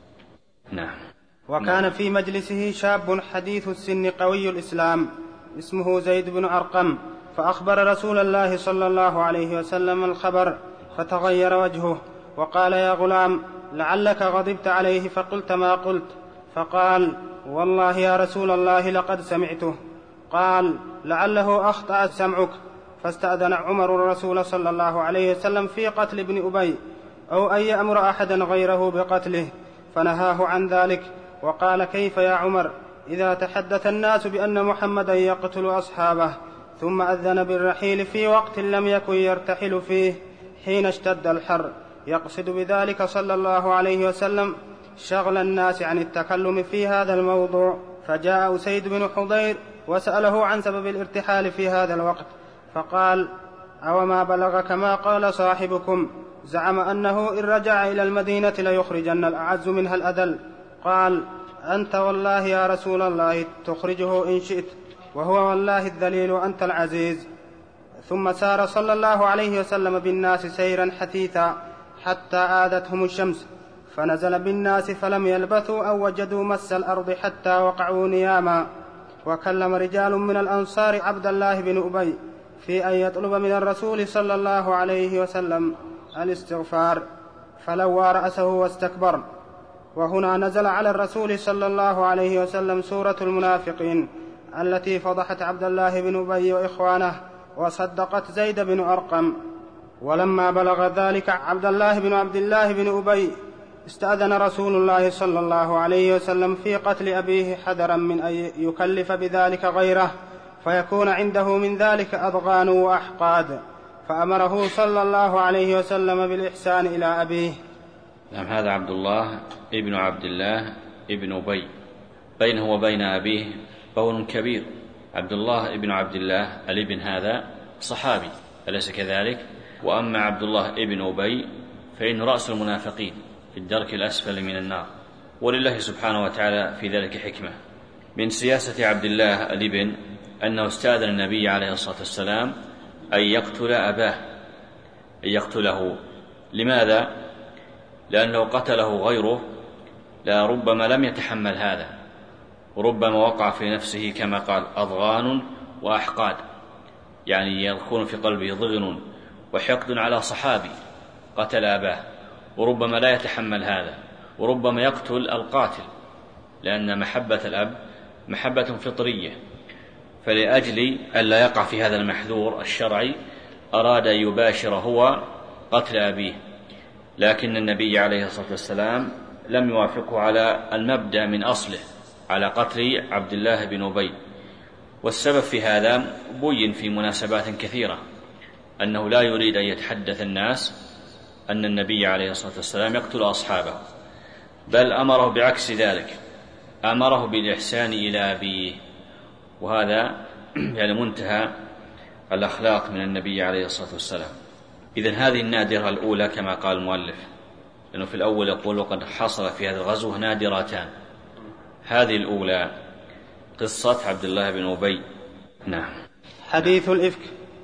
نعم. وكان في مجلسه شاب حديث السن قوي الإسلام اسمه زيد بن أرقم، فأخبر رسول الله صلى الله عليه وسلم الخبر فتغير وجهه وقال: يا غلام، لعلك غضبت عليه فقلت ما قلت. فقال: والله يا رسول الله لقد سمعته. قال: لعله أخطأ سمعك. فاستأذن عمر الرسول صلى الله عليه وسلم في قتل ابن أبي أو أن يأمر أحدا غيره بقتله، فنهاه عن ذلك وقال: كيف يا عمر إذا تحدث الناس بأن محمدا يقتل أصحابه؟ ثم أذن بالرحيل في وقت لم يكن يرتحل فيه حين اشتد الحر، يقصد بذلك صلى الله عليه وسلم شغل الناس عن التكلم في هذا الموضوع. فجاء أسيد بن حضير وسأله عن سبب الارتحال في هذا الوقت، فقال: أوما بلغك ما قال صاحبكم؟ زعم أنه إن رجع إلى المدينة ليخرجن الأعز منها الأذل. قال: أنت والله يا رسول الله تخرجه إن شئت، وهو والله الذليل وأنت العزيز. ثم سار صلى الله عليه وسلم بالناس سيرا حثيثا حتى آذتهم الشمس، فنزل بالناس فلم يلبثوا أو وجدوا مس الأرض حتى وقعوا نياما. وكلم رجال من الأنصار عبد الله بن أبي في أن يطلب من الرسول صلى الله عليه وسلم الاستغفار، فلوى رأسه واستكبر. وهنا نزل على الرسول صلى الله عليه وسلم سورة المنافقين التي فضحت عبد الله بن أبي وإخوانه وصدقت زيد بن أرقم. ولما بلغ ذلك عبد الله بن عبد الله بن أبي استأذن رسول الله صلى الله عليه وسلم في قتل أبيه حذرا من أن يكلف بذلك غيره فيكون عنده من ذلك أضغان وأحقاد، فأمره صلى الله عليه وسلم بالإحسان إلى أبيه. نعم. هذا عبد الله ابن عبد الله ابن أبي، بينه وبين أبيه بون كبير. عبد الله ابن عبد الله الابن هذا صحابي، أليس كذلك؟ وأما عبد الله ابن أبي فإنه رأس المنافقين في الدرك الأسفل من النار، ولله سبحانه وتعالى في ذلك حكمة. من سياسة عبد الله الابن أنه استأذن النبي عليه الصلاة والسلام أن يقتل أباه، أن يقتله. لماذا؟ لأنه قتله غيره لا ربما لم يتحمل هذا، وربما وقع في نفسه كما قال أضغان وأحقاد، يعني يكون في قلبه ضغن وحقد على صحابي قتل أباه، وربما لا يتحمل هذا، وربما يقتل القاتل، لأن محبة الأب محبة فطرية. فلأجل ألا يقع في هذا المحذور الشرعي أراد أن يباشر هو قتل أبيه، لكن النبي عليه الصلاة والسلام لم يوافقه على المبدأ من أصله، على قتل عبد الله بن أبي. والسبب في هذا بين في مناسبات كثيرة، أنه لا يريد أن يتحدث الناس أن النبي عليه الصلاة والسلام يقتل أصحابه، بل أمره بعكس ذلك، أمره بالإحسان إلى أبيه. وهذا يعني منتهى الأخلاق من النبي عليه الصلاة والسلام. إذن هذه النادرة الأولى كما قال المؤلف، لأنه في الأول يقول وقد حصل في هذا الغزو نادرتان. هذه الأولى قصة عبد الله بن أبي. نعم. حديث الإفك.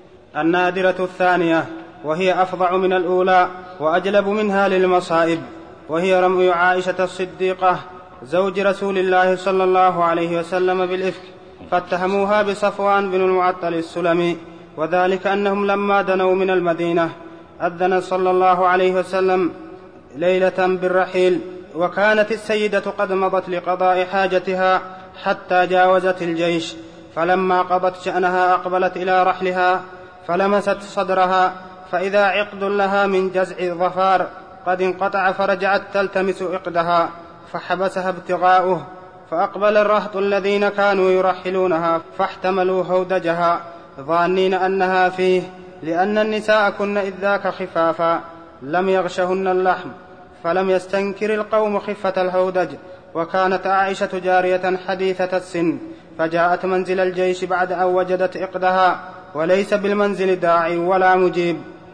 النادرة الثانية وهي أفظع من الأولى وأجلب منها للمصائب، وهي رمي عائشة الصديقة زوج رسول الله صلى الله عليه وسلم بالإفك، فاتهموها بصفوان بن المعطل السلمي، وذلك أنهم لما دنوا من المدينة أذن صلى الله عليه وسلم ليلة بالرحيل، وكانت السيدة قد مضت لقضاء حاجتها حتى جاوزت الجيش، فلما قضت شأنها أقبلت إلى رحلها فلمست صدرها، فإذا عقد لها من جزع الظفار قد انقطع، فرجعت تلتمس عقدها فحبسها ابتغاؤه، فأقبل الرهط الذين كانوا يرحلونها فاحتملوا هودجها ظانين أنها فيه، لأن النساء كن إذ ذاك خفافا لم يغشهن اللحم، فلم يستنكر القوم خفة الهودج. وكانت عائشة جارية حديثة السن، فجاءت منزل الجيش بعد أن وجدت عقدها وليس بالمنزل داعي ولا مجيب،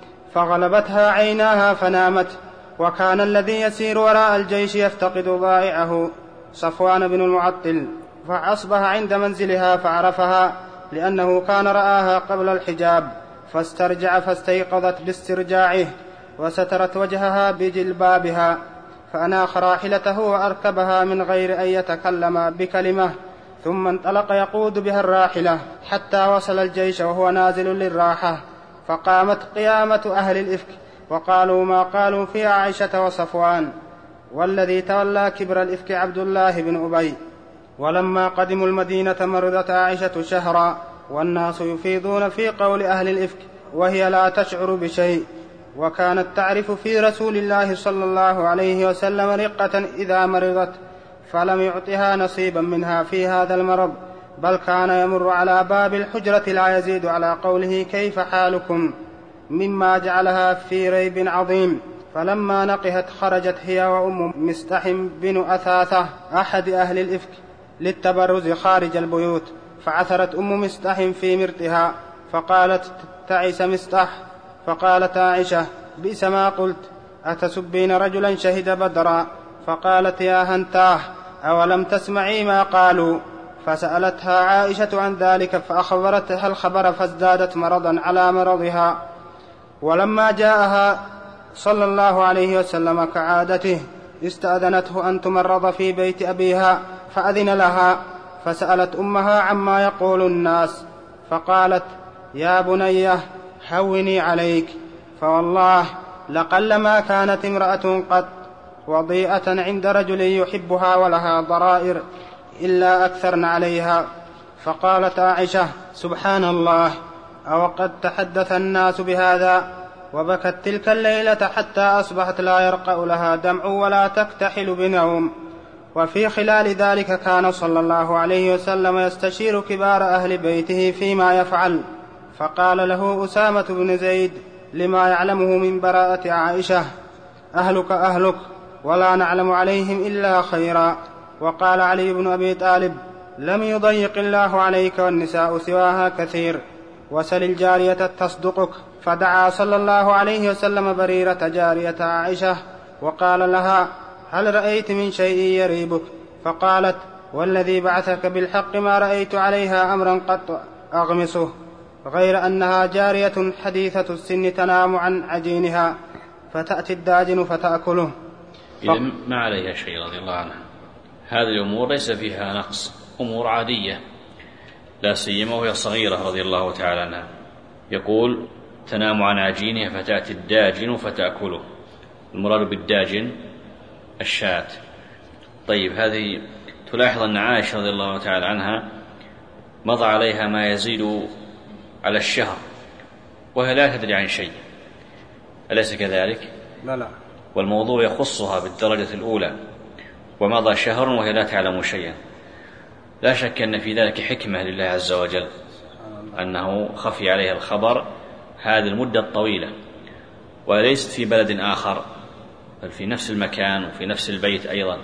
فغلبتها عيناها فنامت. وكان الذي يسير وراء الجيش يفتقد ضائعه صفوان بن المعطل، فأصبح عند منزلها فعرفها لأنه كان رآها قبل الحجاب، فاسترجع فاستيقظت باسترجاعه، وسترت وجهها بجلبابها، فأناخ راحلته وأركبها من غير أن يتكلم بكلمة، ثم انطلق يقود بها الراحلة حتى وصل الجيش وهو نازل للراحة، فقامت قيامة أهل الإفك وقالوا ما قالوا في عائشة وصفوان، والذي تولى كبر الإفك عبد الله بن أبي. ولما قدموا المدينة مرضت عائشة شهرا، والناس يفيضون في قول أهل الإفك وهي لا تشعر بشيء، وكانت تعرف في رسول الله صلى الله عليه وسلم رقة إذا مرضت، فلم يعطها نصيبا منها في هذا المرض، بل كان يمر على باب الحجرة لا يزيد على قوله كيف حالكم، مما جعلها في ريب عظيم. فلما نقهت خرجت هي وأم مستح بن أثاثة أحد أهل الإفك للتبرز خارج البيوت، فعثرت أم مستح في مرتها، فقالت تعس مستح، فقالت عائشة بئس ما قلت، أتسبين رجلا شهد بدرا؟ فقالت يا هنتاه أولم تسمعي ما قالوا؟ فسألتها عائشة عن ذلك فأخبرتها الخبر، فازدادت مرضا على مرضها. ولما جاءها صلى الله عليه وسلم كعادته استأذنته أن تمرض في بيت أبيها، فأذن لها، فسألت أمها عما يقول الناس، فقالت يا بنيه هوني عليك، فوالله لقلما كانت امرأة قط وضيئة عند رجل يحبها ولها ضرائر إلا أكثرن عليها. فقالت عائشة سبحان الله، أو قد تحدث الناس بهذا؟ وبكت تلك الليلة حتى أصبحت لا يرقأ لها دمع ولا تكتحل بنوم. وفي خلال ذلك كان صلى الله عليه وسلم يستشير كبار أهل بيته فيما يفعل، فقال له أسامة بن زيد لما يعلمه من براءة عائشة أهلك أهلك ولا نعلم عليهم إلا خيرا. وقال علي بن أبي طالب لم يضيق الله عليك والنساء سواها كثير، وسل الجارية تصدقك. فدعا صلى الله عليه وسلم بريرة جارية عائشة وقال لها هل رأيت من شيء يريبك؟ فقالت والذي بعثك بالحق ما رأيت عليها أمرا قط أغمسه، غير أنها جارية حديثة السن تنام عن عجينها فتأتي الداجن فتأكله. إذا ما عليها شيء رضي الله عنها، هذه الأمور ليس فيها نقص، أمور عادية، لا سيما وهي صغيرة رضي الله تعالى عنها. يقول تنام عن عجينها فتأتي الداجن فتأكله، المراد بالداجن الشاة. طيب هذه تلاحظ أن عائشة رضي الله تعالى عنها مضى عليها ما يزيد على الشهر وهي لا تدري عن شيء، أليس كذلك؟ لا لا. والموضوع يخصها بالدرجة الأولى، ومضى شهر وهي لا تعلم شيئا. لا شك أن في ذلك حكمة لله عز وجل أنه خفي عليها الخبر هذه المدة الطويلة، وليست في بلد آخر بل في نفس المكان وفي نفس البيت أيضا،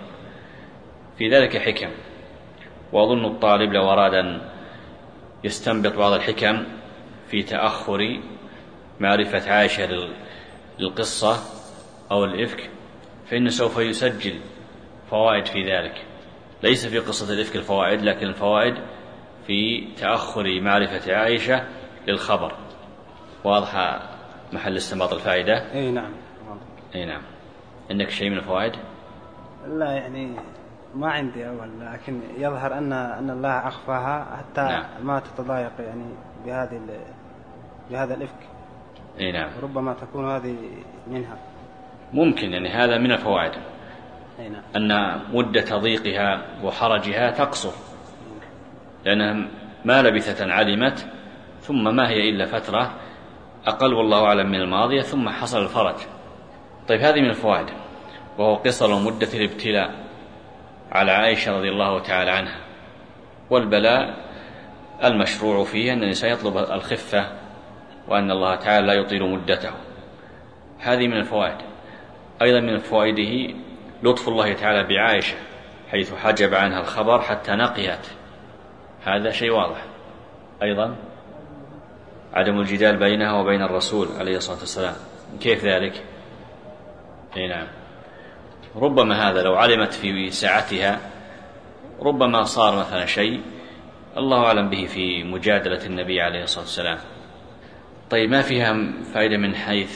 في ذلك حكم. وأظن الطالب لو أراد أن يستنبط بعض الحكم في تأخر معرفة عائشة للقصة أو الإفك، فإنه سوف يسجل فوائد في ذلك، ليس في قصة الإفك الفوائد، لكن الفوائد في تأخر معرفة عائشة للخبر. واضح محل استنباط الفائدة؟ أي نعم. أي نعم. عندك شيء من الفوائد؟ لا يعني ما عندي أول، لكن يظهر أن أن الله أخفاها حتى نعم. ما تتضايق يعني بهذه بهذا الإفك. أي نعم. ربما تكون هذه منها. ممكن، يعني هذا من الفوائد. أي نعم. أن مدة ضيقها وحرجها تقصر، لأنها ما لبثة علمت، ثم ما هي إلا فترة أقل والله أعلم من الماضية، ثم حصل الفرج. طيب هذه من الفوائد، وهو قصر مدة الابتلاء على عائشة رضي الله تعالى عنها، والبلاء المشروع فيه أن الإنسان يطلب الخفة، وأن الله تعالى لا يطيل مدته. هذه من الفوائد. أيضا من فوائده لطف الله تعالى بعائشة، حيث حجب عنها الخبر حتى نقيت، هذا شيء واضح. أيضا عدم الجدال بينها وبين الرسول عليه الصلاة والسلام. كيف ذلك؟ أي نعم. ربما هذا لو علمت في ساعتها ربما صار مثلا شيء الله أعلم به في مجادلة النبي عليه الصلاة والسلام. طيب ما فيها فائدة من حيث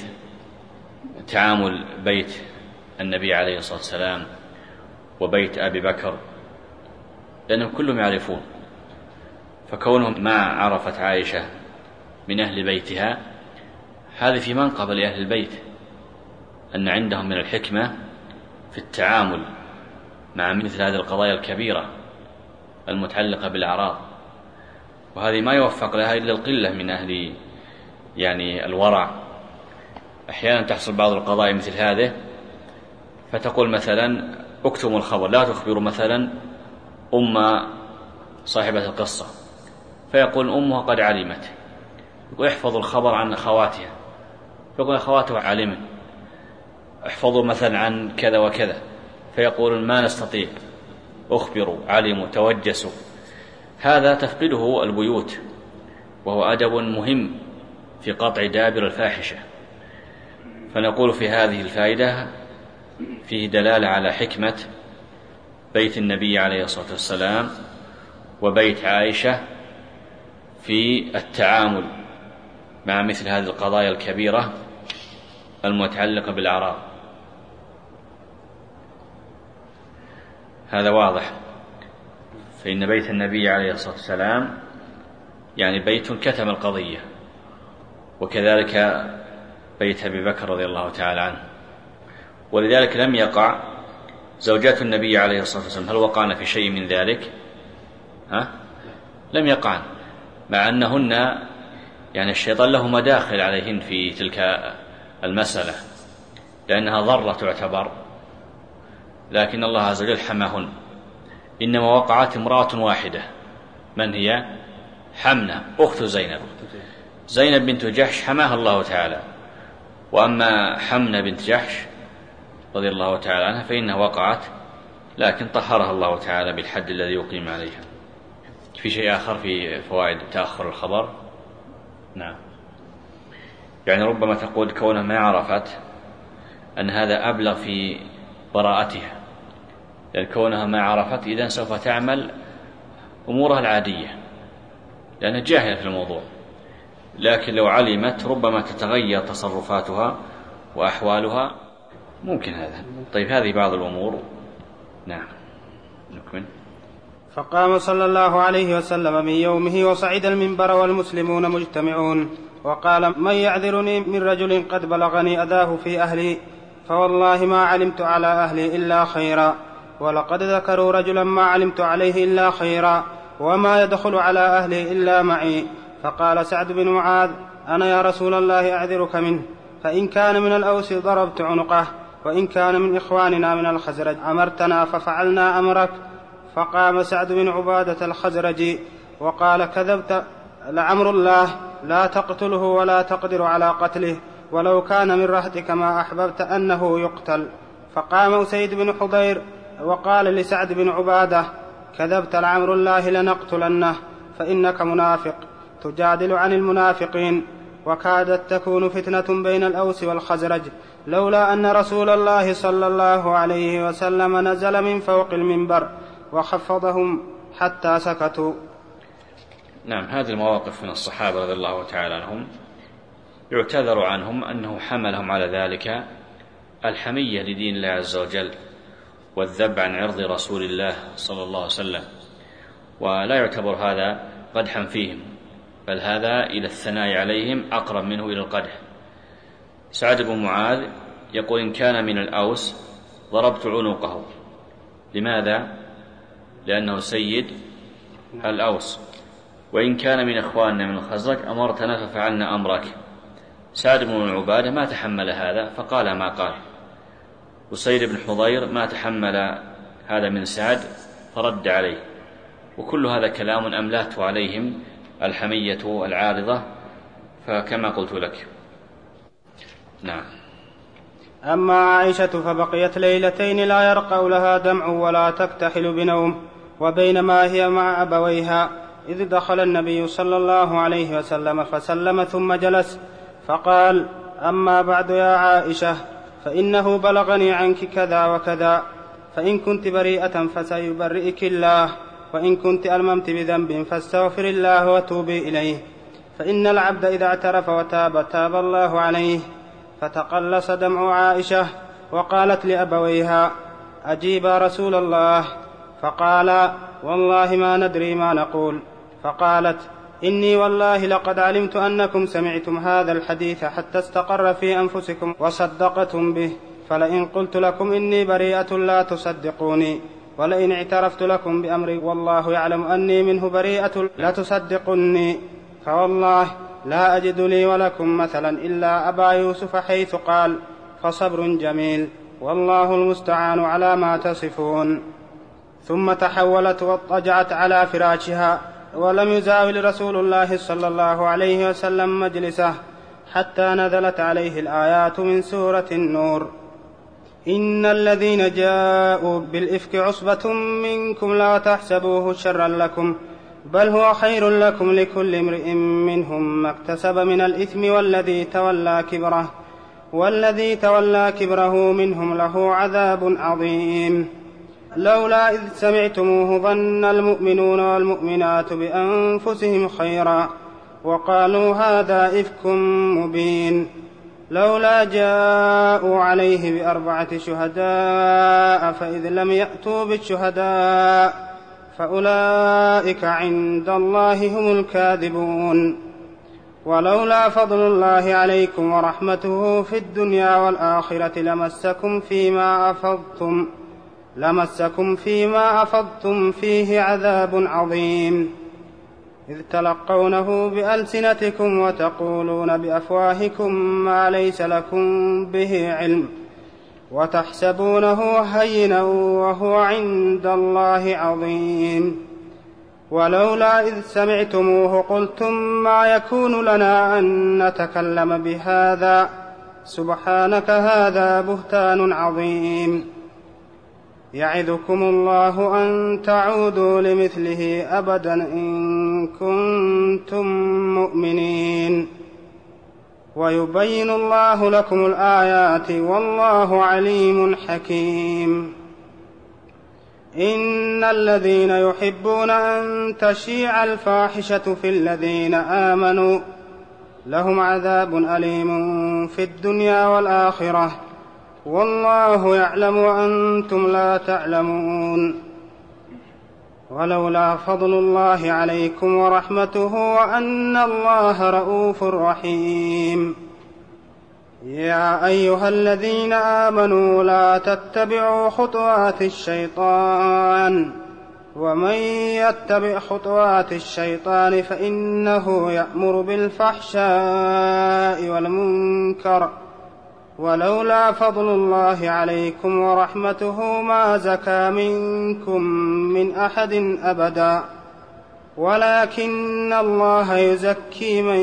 تعامل بيت النبي عليه الصلاة والسلام وبيت أبي بكر، لأنهم كلهم يعرفون، فكونهم ما عرفت عائشة من أهل بيتها هذا في منقبة لأهل البيت، أن عندهم من الحكمة في التعامل مع مثل هذه القضايا الكبيرة المتعلقة بالأعراض، وهذه ما يوفق لها إلا القلة من أهل يعني الورع. أحيانا تحصل بعض القضايا مثل هذه، فتقول مثلا اكتموا الخبر، لا تخبروا مثلا أم صاحبة القصة، فيقول أمها قد علمت، يقول احفظوا الخبر عن أخواتها، يقول أخواتها علمن، احفظوا مثلا عن كذا وكذا، فيقول ما نستطيع، أخبروا، علموا، توجسوا. هذا تفقده البيوت، وهو أدب مهم في قطع دابر الفاحشة. فنقول في هذه الفائدة فيه دلالة على حكمة بيت النبي عليه الصلاة والسلام وبيت عائشة في التعامل مع مثل هذه القضايا الكبيرة المتعلقة بالأعراض. هذا واضح. فإن بيت النبي عليه الصلاة والسلام يعني بيت كتم القضية، وكذلك بيت أبي بكر رضي الله تعالى عنه. ولذلك لم يقع زوجات النبي عليه الصلاة والسلام، هل وقعن في شيء من ذلك؟ ها؟ لم يقعن، مع أنهن يعني الشيطان له مداخل عليهن في تلك المسألة، لأنها ضرة تعتبر، لكن الله عز وجل حماهن. إنما وقعت امرأة واحدة، من هي؟ حمنة أخت زينب. زينب بنت جحش حماها الله تعالى، وأما حمنة بنت جحش رضي الله تعالى عنها فإنها وقعت، لكن طهرها الله تعالى بالحد الذي يقيم عليها. في شيء آخر في فوائد تأخر الخبر؟ نعم. يعني ربما تقول كونها ما عرفت أن هذا أبلغ في براءتها، لأن كونها ما عرفت إذن سوف تعمل أمورها العادية لأنها جاهلة في الموضوع، لكن لو علمت ربما تتغير تصرفاتها وأحوالها، ممكن هذا. طيب هذه بعض الأمور. نعم نكمل. فقام صلى الله عليه وسلم من يومه وصعد المنبر والمسلمون مجتمعون، وقال: من يعذرني من رجل قد بلغني أذاه في أهلي، فوالله ما علمت على أهلي إلا خيرا، ولقد ذكروا رجلا ما علمت عليه إلا خيرا، وما يدخل على أهلي إلا معي. فقال سعد بن معاذ: أنا يا رسول الله أعذرك منه، فإن كان من الأوس ضربت عنقه، وإن كان من إخواننا من الخزرج أمرتنا ففعلنا أمرك. فقام سعد بن عبادة الخزرجي وقال: كذبت، لعمر الله لا تقتله ولا تقدر على قتله، ولو كان من رهتك ما أحببت أنه يقتل. فقام أسيد بن حضير وقال لسعد بن عبادة: كذبت، لعمر الله لنقتلنه، فإنك منافق. تجادل عن المنافقين، وكادت تكون فتنة بين الأوس والخزرج لولا أن رسول الله صلى الله عليه وسلم نزل من فوق المنبر وخفضهم حتى سكتوا. نعم، هذه المواقف من الصحابة رضي الله تعالى عنهم يعتذر عنهم أنه حملهم على ذلك الحمية لدين الله عز وجل والذب عن عرض رسول الله صلى الله عليه وسلم، ولا يعتبر هذا قدحا فيهم، بل هذا إلى الثناء عليهم أقرب منه إلى القدح. سعد بن معاذ يقول: إن كان من الأوس ضربت عنقه. لماذا؟ لأنه سيد الأوس. وإن كان من إخواننا من الخزرج أمرتنا ففعلنا أمرك. سعد بن عبادة ما تحمل هذا فقال ما قال. وسيد بن حضير ما تحمل هذا من سعد فرد عليه. وكل هذا كلام أملته عليهم الحمية العارضة، فكما قلت لك. نعم. أما عائشة فبقيت ليلتين لا يرقى لها دمع ولا تكتحل بنوم، وبينما هي مع أبويها إذ دخل النبي صلى الله عليه وسلم فسلم ثم جلس فقال: أما بعد يا عائشة، فإنه بلغني عنك كذا وكذا، فإن كنت بريئة فسيبرئك الله، وإن كنت ألممت بذنب فاستغفر الله وتوبي إليه، فإن العبد إذا اعترف وتاب تاب الله عليه. فتقلص دمع عائشة وقالت لأبويها: أجيبا رسول الله. فقال: والله ما ندري ما نقول. فقالت: إني والله لقد علمت أنكم سمعتم هذا الحديث حتى استقر في أنفسكم وصدقتم به، فلئن قلت لكم إني بريئة لا تصدقوني، ولئن اعترفت لكم بأمري والله يعلم أني منه بريئة لا تصدقني. فوالله لا أجد لي ولكم مثلا إلا أبا يوسف، حيث قال: فصبر جميل والله المستعان على ما تصفون. ثم تحولت واضطجعت على فراشها، ولم يزاول رسول الله صلى الله عليه وسلم مجلسه حتى نزلت عليه الآيات من سورة النور: إن الذين جاءوا بالإفك عصبة منكم لا تحسبوه شرا لكم، بل هو خير لكم، لكل امرئ منهم ما اكتسب من الإثم والذي تولى كبره والذي تولى كبره منهم له عذاب عظيم. لولا إذ سمعتموه ظن المؤمنون والمؤمنات بأنفسهم خيرا وقالوا هذا إفك مبين، لولا جاءوا عليه بأربعة شهداء فإذ لم يأتوا بالشهداء فأولئك عند الله هم الكاذبون. ولولا فضل الله عليكم ورحمته في الدنيا والآخرة لمسكم فيما أفضتم لمسكم فيما أفضتم فيه عذاب عظيم، إذ تلقونه بألسنتكم وتقولون بأفواهكم ما ليس لكم به علم، وتحسبونه هينا وهو عند الله عظيم. ولولا إذ سمعتموه قلتم ما يكون لنا أن نتكلم بهذا، سبحانك هذا بهتان عظيم. يعظكم الله أن تعودوا لمثله أبدا إن كنتم مؤمنين، ويبين الله لكم الآيات والله عليم حكيم. إن الذين يحبون أن تشيع الفاحشة في الذين آمنوا لهم عذاب أليم في الدنيا والآخرة، والله يعلم وأنتم لا تعلمون. ولولا فضل الله عليكم ورحمته وأن الله رءوف رحيم. يا أيها الذين آمنوا لا تتبعوا خطوات الشيطان، ومن يتبع خطوات الشيطان فإنه يأمر بالفحشاء والمنكر، ولولا فضل الله عليكم ورحمته ما زكى منكم من أحد أبدا، ولكن الله يزكي من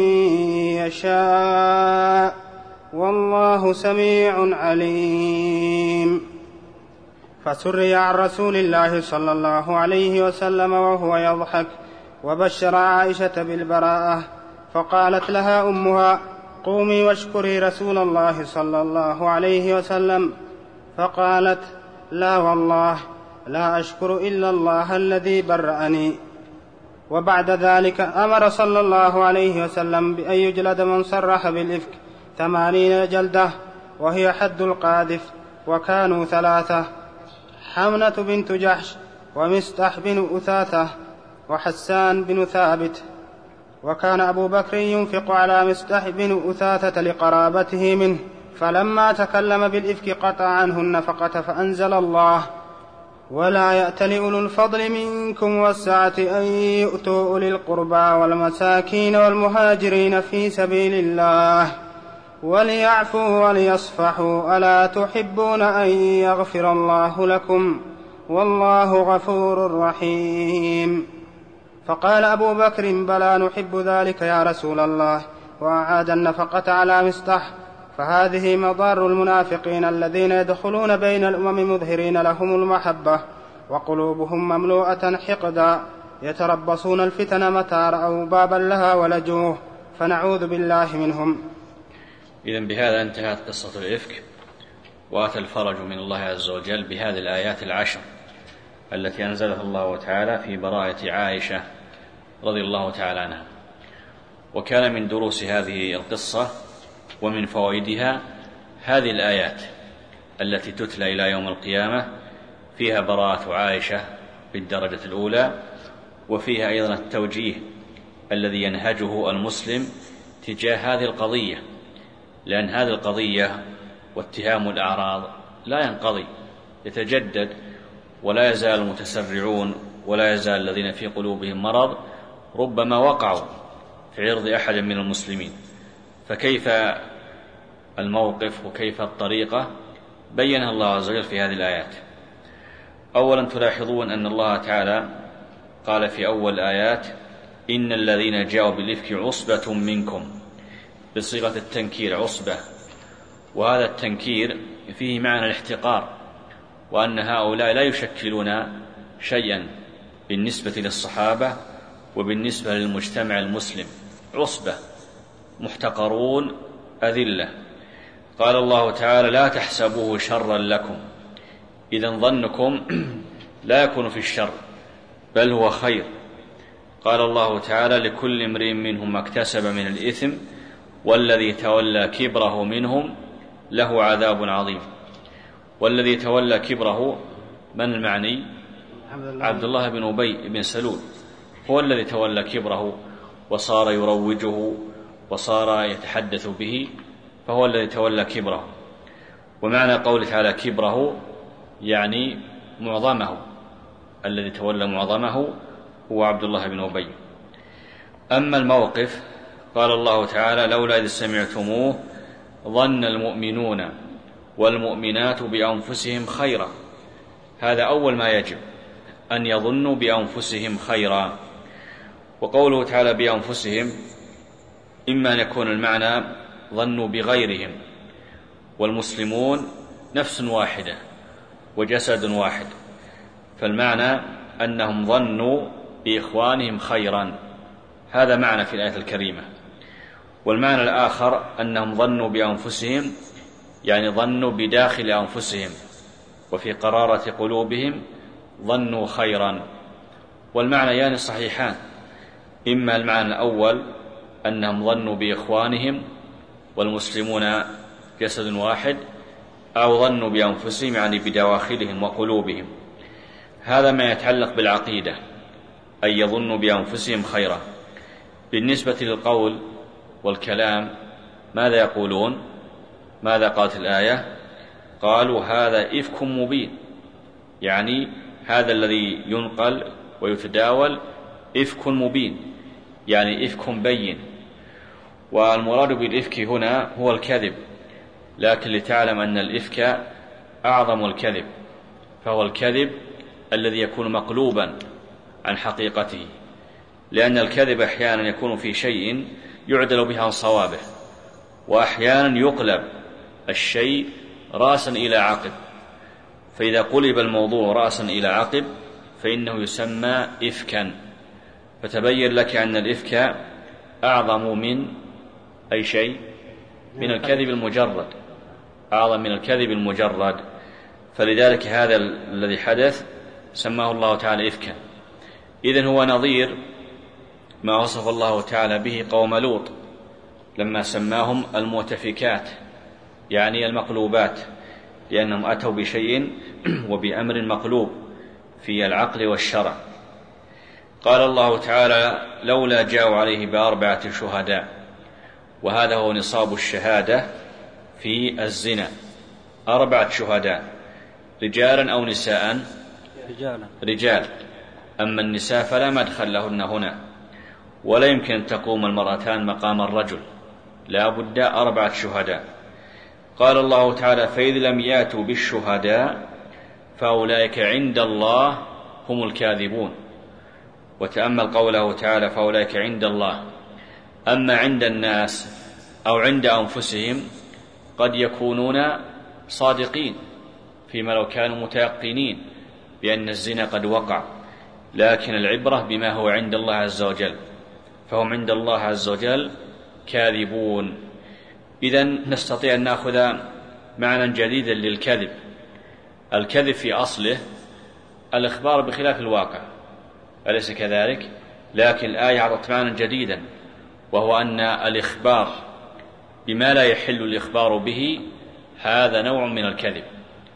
يشاء، والله سميع عليم. فسري عن رسول الله صلى الله عليه وسلم وهو يضحك وبشر عائشة بالبراءة، فقالت لها أمها: قومي واشكري رسول الله صلى الله عليه وسلم. فقالت: لا والله لا أشكر إلا الله الذي برأني. وبعد ذلك أمر صلى الله عليه وسلم بأن يجلد من صرح بالإفك ثمانين جلدة، وهي حد القاذف، وكانوا ثلاثة: حمنة بنت جحش، ومستح بن أثاثة، وحسان بن ثابت. وكان أبو بكر ينفق على مستح بن أثاثة لقرابته منه، فلما تكلم بالإفك قطع عنه النفقة، فأنزل الله: ولا يأتل أولو الفضل منكم والسعة أن يؤتوا أولي القربى والمساكين والمهاجرين في سبيل الله وليعفوا وليصفحوا، ألا تحبون أن يغفر الله لكم والله غفور رحيم. فقال أبو بكر: بلى نحب ذلك يا رسول الله، وأعاد النفقة على مستح. فهذه مضار المنافقين الذين يدخلون بين الأمم مظهرين لهم المحبة وقلوبهم مملوءة حقدا، يتربصون الفتن متى رأوا بابا لها ولجوه، فنعوذ بالله منهم. إذن بهذا انتهت قصة الإفك، وأتى الفرج من الله عز وجل بهذه الآيات العشر التي أنزلها الله تعالى في براءة عائشة رضي الله تعالى عنها. وكان من دروس هذه القصة ومن فوائدها هذه الآيات التي تتلى إلى يوم القيامة، فيها براءة عائشة بالدرجة الأولى، وفيها أيضا التوجيه الذي ينهجه المسلم تجاه هذه القضية، لأن هذه القضية واتهام الأعراض لا ينقضي، يتجدد، ولا يزال المتسرعون ولا يزال الذين في قلوبهم مرض ربما وقعوا في عرض أحد من المسلمين. فكيف الموقف وكيف الطريقة بينها الله عز وجل في هذه الآيات. أولا تلاحظون أن الله تعالى قال في أول الآيات: إن الذين جاءوا بالإفك عصبة منكم، بصيغة التنكير، عصبة، وهذا التنكير فيه معنى الاحتقار، وأن هؤلاء لا يشكلون شيئا بالنسبة للصحابة وبالنسبة للمجتمع المسلم، عصبة، محتقرون، أذلة. قال الله تعالى: لا تحسبوه شرا لكم، إذن ظنكم لا يكون في الشر بل هو خير. قال الله تعالى: لكل امرئ منهم ما اكتسب من الإثم والذي تولى كبره منهم له عذاب عظيم. والذي تولى كبره من المعني؟ عبد الله بن أبي بن سلول، هو الذي تولى كبره وصار يروجه وصار يتحدث به، فهو الذي تولى كبره. ومعنى قوله تعالى كبره يعني معظمه، الذي تولى معظمه هو عبد الله بن أبي. أما الموقف، قال الله تعالى: لولا إذ سمعتموه ظن المؤمنون والمؤمنات بأنفسهم خيرا. هذا أول ما يجب، أن يظنوا بأنفسهم خيرا. وقوله تعالى بأنفسهم إما أن يكون المعنى ظنوا بغيرهم، والمسلمون نفس واحدة وجسد واحد، فالمعنى أنهم ظنوا بإخوانهم خيرا، هذا معنى في الآية الكريمة. والمعنى الآخر أنهم ظنوا بأنفسهم، يعني ظنوا بداخل أنفسهم وفي قرارة قلوبهم ظنوا خيرا. والمعنى يعني صحيحان، إما المعنى الأول أنهم ظنوا بإخوانهم والمسلمون جسد واحد، أو ظنوا بأنفسهم يعني بدواخلهم وقلوبهم. هذا ما يتعلق بالعقيدة، أن يظنوا بأنفسهم خيرا. بالنسبة للقول والكلام ماذا يقولون؟ ماذا قالت الآية؟ قالوا هذا إفك مبين، يعني هذا الذي ينقل ويتداول إفك مبين، يعني إفك بين. والمراد بالإفك هنا هو الكذب، لكن لتعلم أن الإفك أعظم الكذب، فهو الكذب الذي يكون مقلوبا عن حقيقته، لأن الكذب أحيانا يكون في شيء يعدل به عن صوابه، وأحيانا يقلب الشيء رأسا إلى عقب، فإذا قلب الموضوع رأسا إلى عقب فإنه يسمى إفكا. فتبين لك أن الإفك أعظم من أي شيء، من الكذب المجرد، أعظم من الكذب المجرد. فلذلك هذا الذي حدث سماه الله تعالى إفكا. إذن هو نظير ما وصف الله تعالى به قوم لوط لما سماهم المؤتفكات، يعني المقلوبات، لأنهم أتوا بشيء وبأمر مقلوب في العقل والشرع. قال الله تعالى: لولا جاءوا عليه بأربعة شهداء، وهذا هو نصاب الشهادة في الزنا، أربعة شهداء، رجالا أو نساء؟ رجالا. رجال. أما النساء فلا مدخل لهن هنا، ولا يمكن أن تقوم المرأتان مقام الرجل، لا بد أربعة شهداء. قال الله تعالى: فإذ لم يأتوا بالشهداء فأولئك عند الله هم الكاذبون. وتأمل قوله تعالى: فأولئك عند الله. أما عند الناس أو عند أنفسهم قد يكونون صادقين فيما لو كانوا متيقنين بأن الزنا قد وقع، لكن العبرة بما هو عند الله عز وجل، فهم عند الله عز وجل كاذبون. إذن نستطيع أن نأخذ معنى جديدا للكذب. الكذب في أصله الإخبار بخلاف الواقع، أليس كذلك؟ لكن الآية أعطت معنى جديدا، وهو أن الإخبار بما لا يحل الإخبار به هذا نوع من الكذب.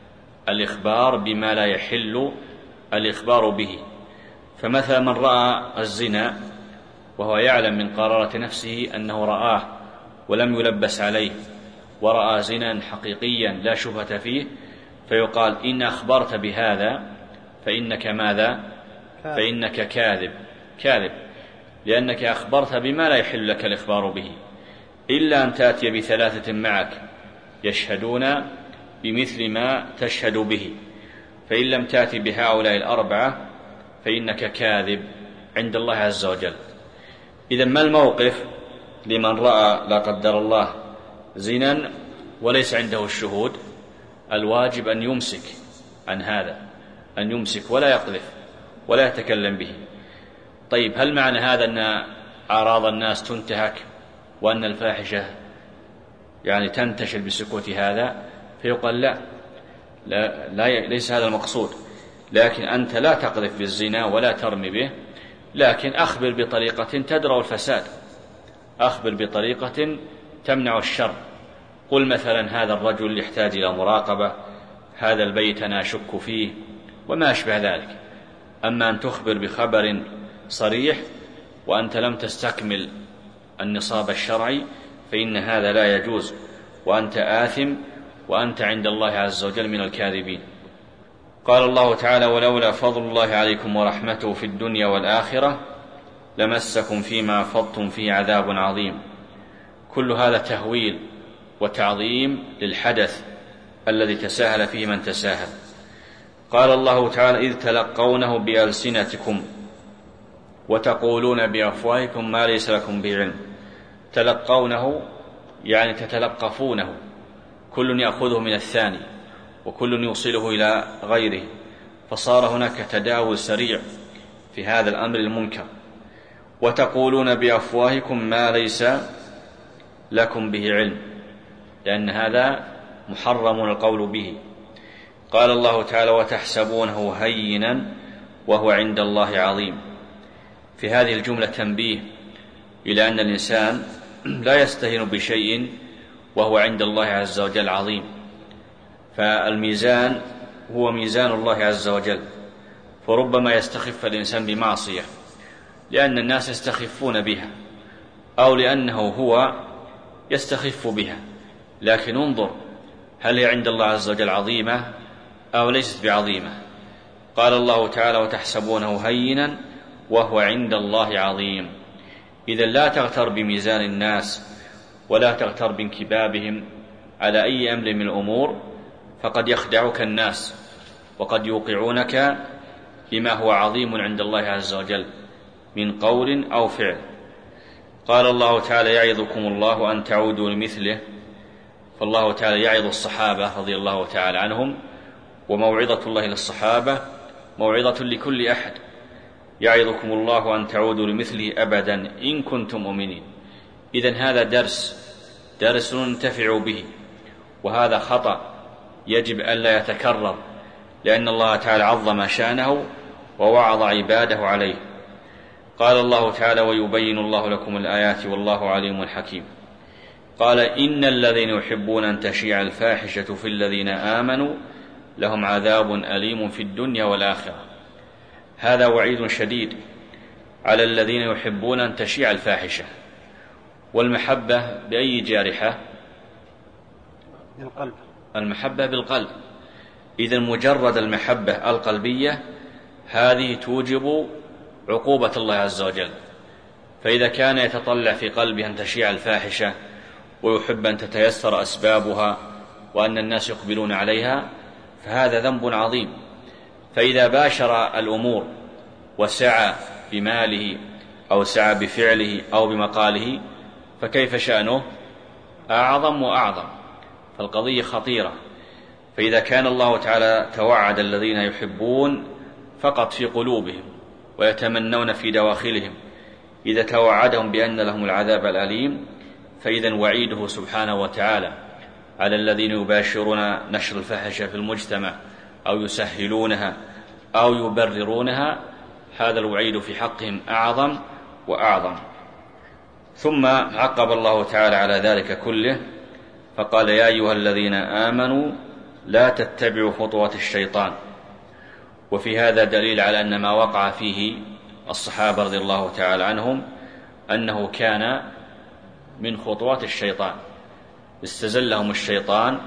الإخبار بما لا يحل الإخبار به. فمثلا من رأى الزنا وهو يعلم من قرارة نفسه أنه رآه ولم يلبس عليه، ورأى زنا حقيقيا لا شبهة فيه، فيقال: إن أخبرت بهذا فإنك ماذا؟ فإنك كاذب. كاذب لأنك أخبرت بما لا يحل لك الإخبار به، إلا أن تأتي بثلاثة معك يشهدون بمثل ما تشهد به، فإن لم تأتي بهؤلاء الأربعة فإنك كاذب عند الله عز وجل. إذن ما الموقف لمن رأى لا قدر الله زنا وليس عنده الشهود؟ الواجب أن يمسك عن هذا، أن يمسك ولا يقذف ولا يتكلم به. طيب، هل معنى هذا أن أعراض الناس تنتهك وأن الفاحشة يعني تنتشر بسكوت هذا؟ فيقال لا, لا, لا ليس هذا المقصود، لكن أنت لا تقذف بالزنا ولا ترمي به، لكن أخبر بطريقة تدرأ الفساد، أخبر بطريقة تمنع الشر. قل مثلا: هذا الرجل يحتاج إلى مراقبة، هذا البيت أنا أشك فيه، وما أشبه ذلك. أما أن تخبر بخبر صريح وأنت لم تستكمل النصاب الشرعي فإن هذا لا يجوز، وأنت آثم، وأنت عند الله عز وجل من الكاذبين. قال الله تعالى: ولولا فضل الله عليكم ورحمته في الدنيا والآخرة لمسكم فيما أفضتم فيه عذاب عظيم. كل هذا تهويل وتعظيم للحدث الذي تساهل فيه من تساهل. قال الله تعالى: إذ تلقونه بألسنتكم وتقولون بأفواهكم ما ليس لكم به علم. تلقونه يعني تتلقفونه، كل يأخذه من الثاني وكل يوصله إلى غيره، فصار هناك تداول سريع في هذا الأمر المنكر. وتقولون بأفواهكم ما ليس لكم به علم، لأن هذا محرم القول به. قال الله تعالى: وتحسبونه هينا وهو عند الله عظيم. في هذه الجملة تنبيه إلى أن الإنسان لا يستهين بشيء وهو عند الله عز وجل عظيم. فالميزان هو ميزان الله عز وجل، فربما يستخف الإنسان بمعصية لأن الناس يستخفون بها، أو لأنه هو يستخف بها، لكن انظر هل هي عند الله عز وجل عظيمة أو ليست بعظيمة. قال الله تعالى: وتحسبونه هينا وهو عند الله عظيم. إذا لا تغتر بميزان الناس ولا تغتر بانكبابهم على أي أمر من الأمور، فقد يخدعك الناس وقد يوقعونك بما هو عظيم عند الله عز وجل من قول أو فعل. قال الله تعالى: يعظكم الله أن تعودوا لمثله. فالله تعالى يعظ الصحابة رضي الله تعالى عنهم، وموعظة الله للصحابة موعظة لكل أحد، يعظكم الله أن تعودوا لمثله أبدا إن كنتم مؤمنين. إذن هذا درس درس ننتفع به، وهذا خطأ يجب ألا يتكرر، لأن الله تعالى عظم شأنه ووعظ عباده عليه. قال الله تعالى: ويبين الله لكم الآيات والله عليم حكيم. قال: إن الذين يحبون أن تشيع الفاحشة في الذين آمنوا لهم عذاب أليم في الدنيا والآخرة. هذا وعيد شديد على الذين يحبون أن تشيع الفاحشة. والمحبة بأي جارحة؟ بالقلب. المحبة بالقلب. إذن مجرد المحبة القلبية هذه توجب عقوبة الله عز وجل. فإذا كان يتطلع في قلبه أن تشيع الفاحشة ويحب أن تتيسر أسبابها وأن الناس يقبلون عليها، فهذا ذنب عظيم. فإذا باشر الأمور وسعى بماله أو سعى بفعله أو بمقاله، فكيف شأنه؟ أعظم وأعظم. فالقضية خطيرة. فإذا كان الله تعالى توعد الذين يحبون فقط في قلوبهم ويتمنون في دواخلهم، إذا توعدهم بأن لهم العذاب الأليم، فإذا وعيده سبحانه وتعالى على الذين يباشرون نشر الفاحشة في المجتمع أو يسهلونها أو يبررونها، هذا الوعيد في حقهم أعظم وأعظم. ثم عقب الله تعالى على ذلك كله فقال: يا أيها الذين آمنوا لا تتبعوا خطوات الشيطان. وفي هذا دليل على أن ما وقع فيه الصحابة رضي الله تعالى عنهم أنه كان من خطوات الشيطان، استزلهم الشيطان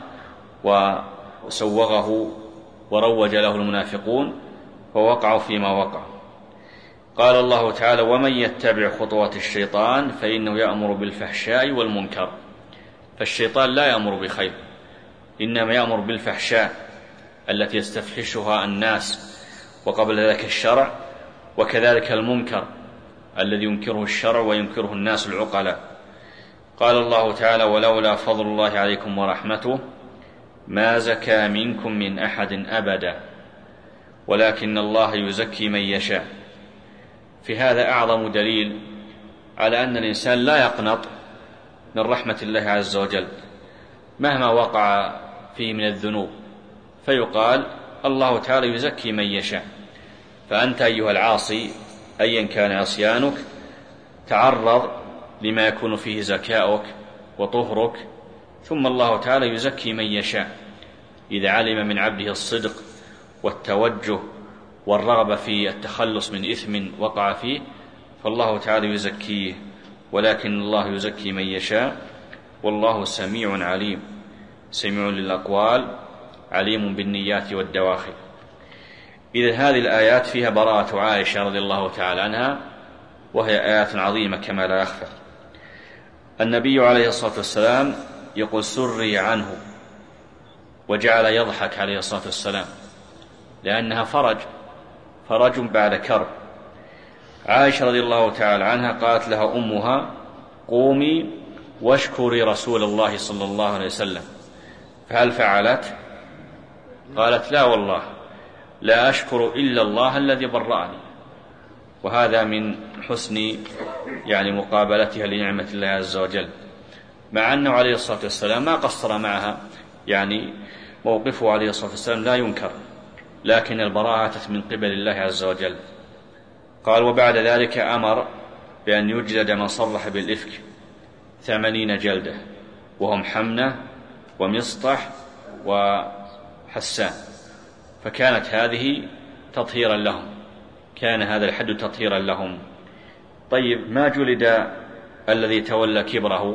وسوغه وروج له المنافقون فوقعوا فيما وقع. قال الله تعالى: ومن يتبع خطوات الشيطان فإنه يأمر بالفحشاء والمنكر. فالشيطان لا يأمر بخير، إنما يأمر بالفحشاء التي يستفحشها الناس وقبل ذلك الشرع، وكذلك المنكر الذي ينكره الشرع وينكره الناس العقلاء. قال الله تعالى: ولولا فضل الله عليكم ورحمته ما زكى منكم من أحد أبدا ولكن الله يزكي من يشاء. في هذا أعظم دليل على أن الإنسان لا يقنط من رحمة الله عز وجل مهما وقع فيه من الذنوب، فيقال الله تعالى يزكي من يشاء. فأنت أيها العاصي أيا كان عصيانك تعرض لما يكون فيه زكاؤك وطهرك، ثم الله تعالى يزكي من يشاء إذا علم من عبده الصدق والتوجه والرغبة في التخلص من إثم وقع فيه، فالله تعالى يزكيه، ولكن الله يزكي من يشاء والله سميع عليم، سميع للأقوال عليم بالنيات والدواخل. إذن هذه الآيات فيها براءة عائشة رضي الله تعالى عنها، وهي آيات عظيمة كما لا يخفى. النبي عليه الصلاة والسلام يقول: سري عنه، وجعل يضحك عليه الصلاة والسلام لأنها فرج فرج بعد كرب. عائشة رضي الله تعالى عنها قالت لها أمها: قومي واشكري رسول الله صلى الله عليه وسلم. فهل فعلت؟ قالت: لا والله، لا أشكر إلا الله الذي برأني. وهذا من حسن يعني مقابلتها لنعمة الله عز وجل، مع أنه عليه الصلاة والسلام ما قصر معها، يعني موقفه عليه الصلاة والسلام لا ينكر، لكن البراءة أتت من قبل الله عز وجل. قال: وبعد ذلك أمر بأن يجلد من صرح بالإفك ثمانين جلدة، وهم حمنة ومسطح وحسان. فكانت هذه تطهيرا لهم، كان هذا الحد تطهيرا لهم. طيب، ما جلد الذي تولى كبره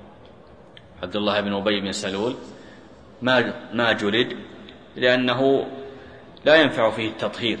عبد الله بن أبي بن سلول؟ ما ما جلد لأنه لا ينفع فيه التطهير،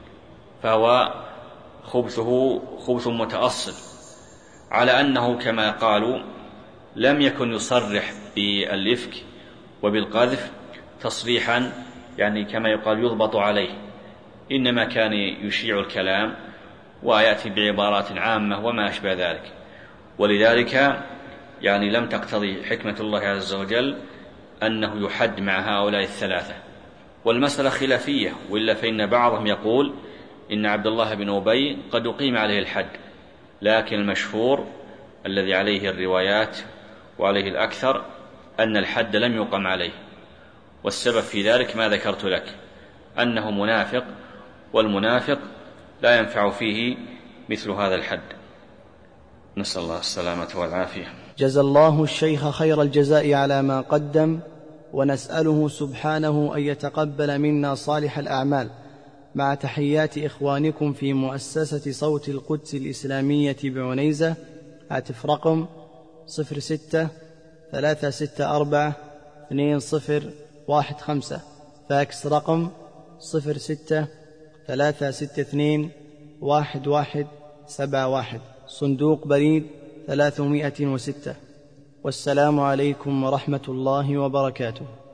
فهو خبثه خبث متأصل، على أنه كما قالوا لم يكن يصرح بالإفك وبالقذف تصريحا يعني كما يقال يضبط عليه، إنما كان يشيع الكلام ويأتي بعبارات عامة وما أشبه ذلك. ولذلك يعني لم تقتضي حكمة الله عز وجل أنه يحد مع هؤلاء الثلاثة. والمسألة خلافية، وإلا فإن بعضهم يقول إن عبد الله بن أبي قد أقيم عليه الحد، لكن المشهور الذي عليه الروايات وعليه الأكثر أن الحد لم يقم عليه، والسبب في ذلك ما ذكرت لك، أنه منافق، والمنافق لا ينفع فيه مثل هذا الحد. نسأل الله السلامة والعافية. جزى الله الشيخ خير الجزاء على ما قدم، ونسأله سبحانه أن يتقبل منا صالح الأعمال، مع تحيات إخوانكم في مؤسسة صوت القدس الإسلامية بعنيزة. هاتف رقم صفر ستة ثلاثة ستة أربعة اثنين صفر واحد خمسة، فاكس رقم صفر ستة ثلاثة ستة اثنين واحد واحد سبعة واحد، صندوق بريد ثلاثمائة وستة. والسلام عليكم ورحمة الله وبركاته.